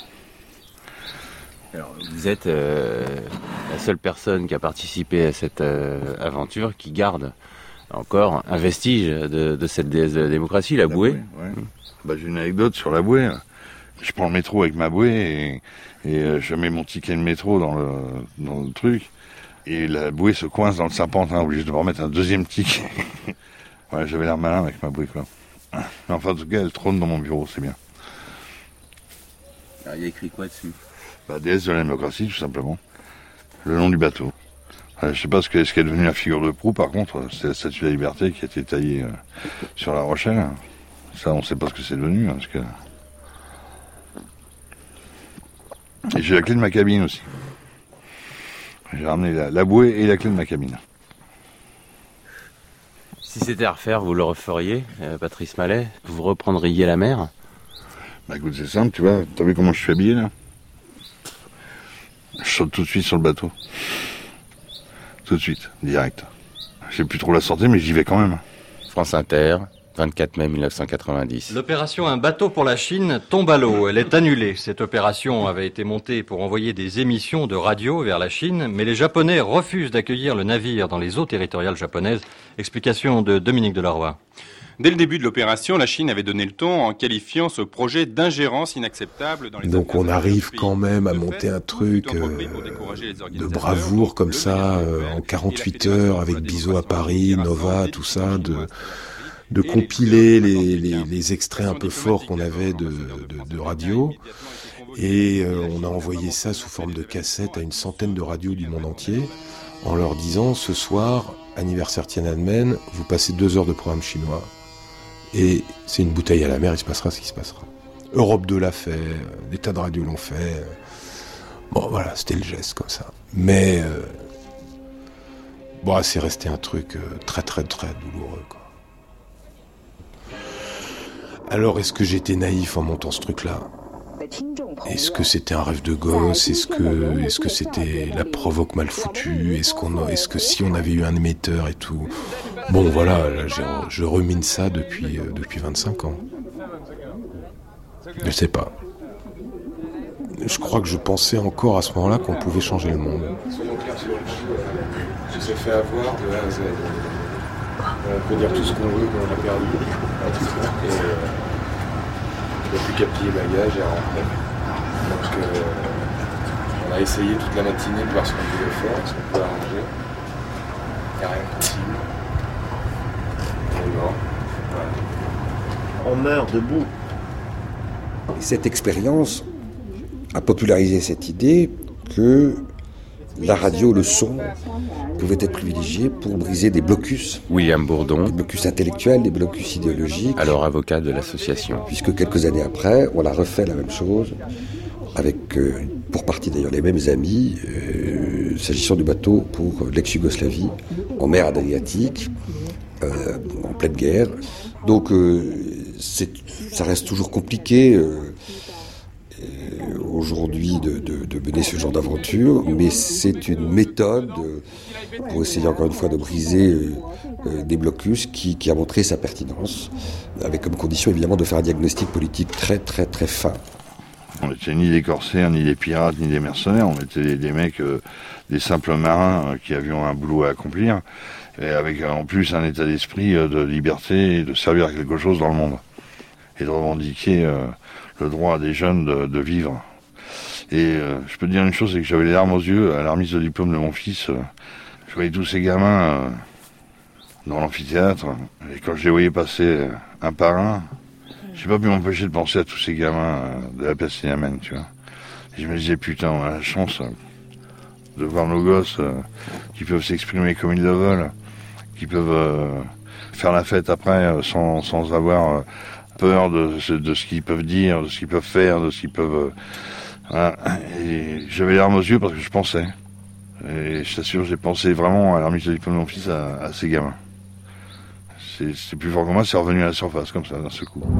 S7: Alors, vous êtes euh, la seule personne qui a participé à cette euh, aventure qui garde encore un vestige de, de cette déesse de la démocratie, la, la bouée. bouée
S5: ouais. mmh. Bah, j'ai une anecdote sur la bouée. Je prends le métro avec ma bouée et, et euh, je mets mon ticket de métro dans le, dans le truc. Et la bouée se coince dans le serpentin, obligé de remettre un deuxième ticket. Ouais, j'avais l'air malin avec ma bouée, quoi. Mais enfin, en tout cas, elle trône dans mon bureau, c'est bien.
S7: Alors, il y a écrit quoi dessus?
S5: Bah, déesse de la démocratie, tout simplement. Le nom du bateau. Euh, je sais pas ce qu'est, ce qu'est devenu la figure de proue, par contre, c'est la statue de la liberté qui a été taillée euh, sur La Rochelle. Ça, on sait pas ce que c'est devenu, hein, parce que... Et j'ai la clé de ma cabine aussi. J'ai ramené la, la bouée et la clé de ma cabine.
S7: Si c'était à refaire, vous le referiez, euh, Patrice Mallet? Vous reprendriez la mer?
S5: Bah écoute, c'est simple, tu vois. T'as vu comment je suis habillé, là? Je saute tout de suite sur le bateau. Tout de suite, direct. Je sais plus trop la sortie, mais j'y vais quand même.
S7: France Inter, vingt-quatre mai mille neuf cent quatre-vingt-dix.
S10: L'opération Un bateau pour la Chine tombe à l'eau. Elle est annulée. Cette opération avait été montée pour envoyer des émissions de radio vers la Chine, mais les Japonais refusent d'accueillir le navire dans les eaux territoriales japonaises. Explication de Dominique Delaroy.
S12: Dès le début de l'opération, la Chine avait donné le ton en qualifiant ce projet d'ingérence inacceptable dans les...
S6: Donc on arrive quand même à monter un truc euh, de bravoure comme ça, euh, en quarante-huit heures, avec Bizot à Paris, Nova, tout ça, de... de compiler les, les, les extraits un peu forts qu'on avait de, de, de radio. Et euh, on a envoyé ça sous forme de cassette à une centaine de radios du monde entier, en leur disant, ce soir, anniversaire Tiananmen, vous passez deux heures de programme chinois, et c'est une bouteille à la mer, il se passera ce qui se passera. Europe deux l'a fait, des tas de radios l'ont fait. Bon, voilà, c'était le geste comme ça. Mais, euh, bon, c'est resté un truc euh, très très très douloureux, quoi. Alors, est-ce que j'étais naïf en montant ce truc-là? Est-ce que c'était un rêve de gosse? Est-ce que, est-ce que c'était la provoque mal foutue? Est-ce qu'on, est-ce que si on avait eu un émetteur et tout? Bon, voilà, là, j'ai, je rumine ça depuis, euh, depuis vingt-cinq ans. Je sais pas. Je crois que je pensais encore à ce moment-là qu'on pouvait changer le monde. Soyons clairs sur le coup. Je s'est fait avoir de A à Z. On peut dire tout ce qu'on veut, qu'on a perdu. Et euh, il n'y a plus qu'à plier bagages et à rentrer. Donc euh, on a essayé toute la matinée de voir ce qu'on pouvait faire, ce qu'on pouvait arranger. Il n'y a rien de possible. On est mort. Voilà.
S23: On meurt debout. Cette expérience a popularisé cette idée que la radio, le son, pouvait être privilégié pour briser des blocus.
S7: William Bourdon.
S23: Des blocus intellectuels, des blocus idéologiques.
S7: Alors avocat de l'association.
S23: Puisque quelques années après, on a refait la même chose, avec, euh, pour partie d'ailleurs, les mêmes amis, euh, s'agissant du bateau pour l'ex-Yougoslavie, en mer Adriatique, euh, en pleine guerre. Donc, euh, c'est, ça reste toujours compliqué. Euh, aujourd'hui de, de, de mener ce genre d'aventure, mais c'est une méthode pour essayer encore une fois de briser euh, des blocus qui, qui a montré sa pertinence, avec comme condition évidemment de faire un diagnostic politique très très très fin.
S5: On n'était ni des corsaires, ni des pirates, ni des mercenaires, on était des, des mecs, euh, des simples marins euh, qui avions un boulot à accomplir, et avec euh, en plus un état d'esprit euh, de liberté et de servir à quelque chose dans le monde, et de revendiquer euh, le droit des jeunes de, de vivre. Et euh, je peux te dire une chose, c'est que j'avais les larmes aux yeux à la remise de diplôme de mon fils. Euh, je voyais tous ces gamins euh, dans l'amphithéâtre, et quand je les voyais passer euh, un par un, j'ai pas pu m'empêcher de penser à tous ces gamins euh, de la place Tiananmen, tu vois. Et je me disais, putain, on a la chance euh, de voir nos gosses euh, qui peuvent s'exprimer comme ils le veulent, qui peuvent euh, faire la fête après euh, sans, sans avoir euh, peur de, de ce qu'ils peuvent dire, de ce qu'ils peuvent faire, de ce qu'ils peuvent... Euh, voilà. Et j'avais les larmes aux yeux parce que je pensais. Et je t'assure, j'ai pensé vraiment à la remise de diplôme de mon fils à, à ces gamins. C'est, c'est plus fort que moi, c'est revenu à la surface comme ça, d'un seul coup.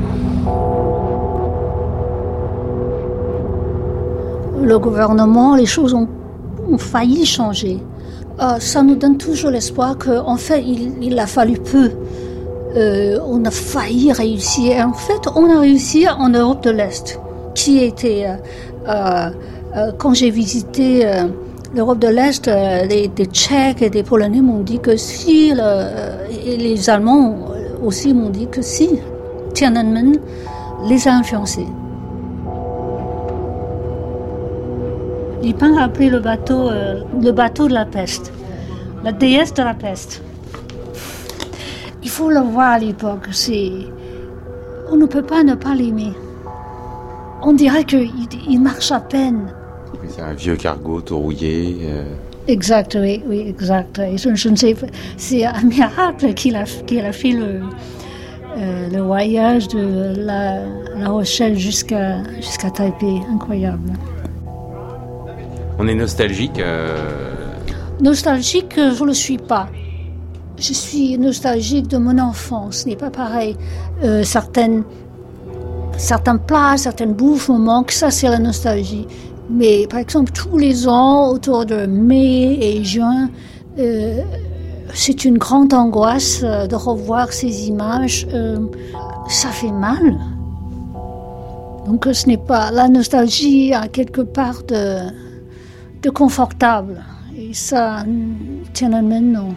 S1: Le gouvernement, les choses ont, ont failli changer. Euh, ça nous donne toujours l'espoir qu'en fait, il, il a fallu peu. Euh, on a failli réussir. Et en fait, on a réussi en Europe de l'Est, qui était... Euh, euh, quand j'ai visité euh, l'Europe de l'Est, euh, des, des Tchèques et des Polonais m'ont dit que si, le, et les Allemands aussi m'ont dit que si, Tiananmen les a influencés. Lipin a appelé le bateau euh, le bateau de la peste, la déesse de la peste. Il faut le voir à l'époque, c'est... on ne peut pas ne pas l'aimer. On dirait qu'il il marche à peine.
S7: Oui, c'est un vieux cargo tout rouillé. Euh...
S1: Exact, oui, oui, exact. Je, je ne sais pas, c'est un miracle qu'il a, qu'il a fait le, euh, le voyage de la, la Rochelle jusqu'à, jusqu'à Taipei. Incroyable.
S7: On est nostalgique euh...
S1: Nostalgique, je ne le suis pas. Je suis nostalgique de mon enfance. Ce n'est pas pareil. Euh, certaines, certains plats, certaines bouffes me manquent. Ça, c'est la nostalgie. Mais par exemple, tous les ans, autour de mai et juin, euh, c'est une grande angoisse de revoir ces images. Euh, ça fait mal. Donc, ce n'est pas la nostalgie à quelque part de, de confortable. Et ça, Tiananmen, non.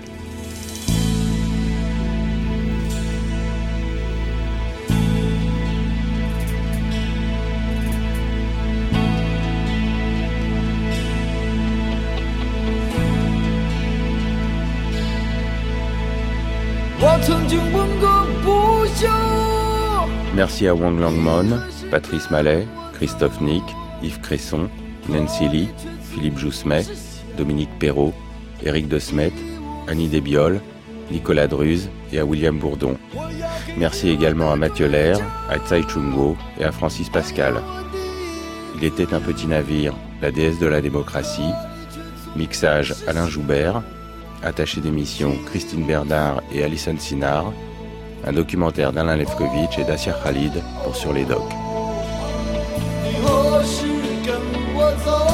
S7: Merci à Wang Langmon, Patrice Mallet, Christophe Nick, Yves Cresson, Nancy Lee, Philippe Jousmet, Dominique Perrault, Éric De Smet, Annie Desbioles, Nicolas Druz et à William Bourdon. Merci également à Mathieu Lair, à Tsai Chungo et à Francis Pascal. Il était un petit navire, la déesse de la démocratie. Mixage Alain Joubert. Attaché d'émission Christine Bernard et Alison Sinard. Un documentaire d'Alain Lefkovitch et Dacia Khalid pour Sur les Docks.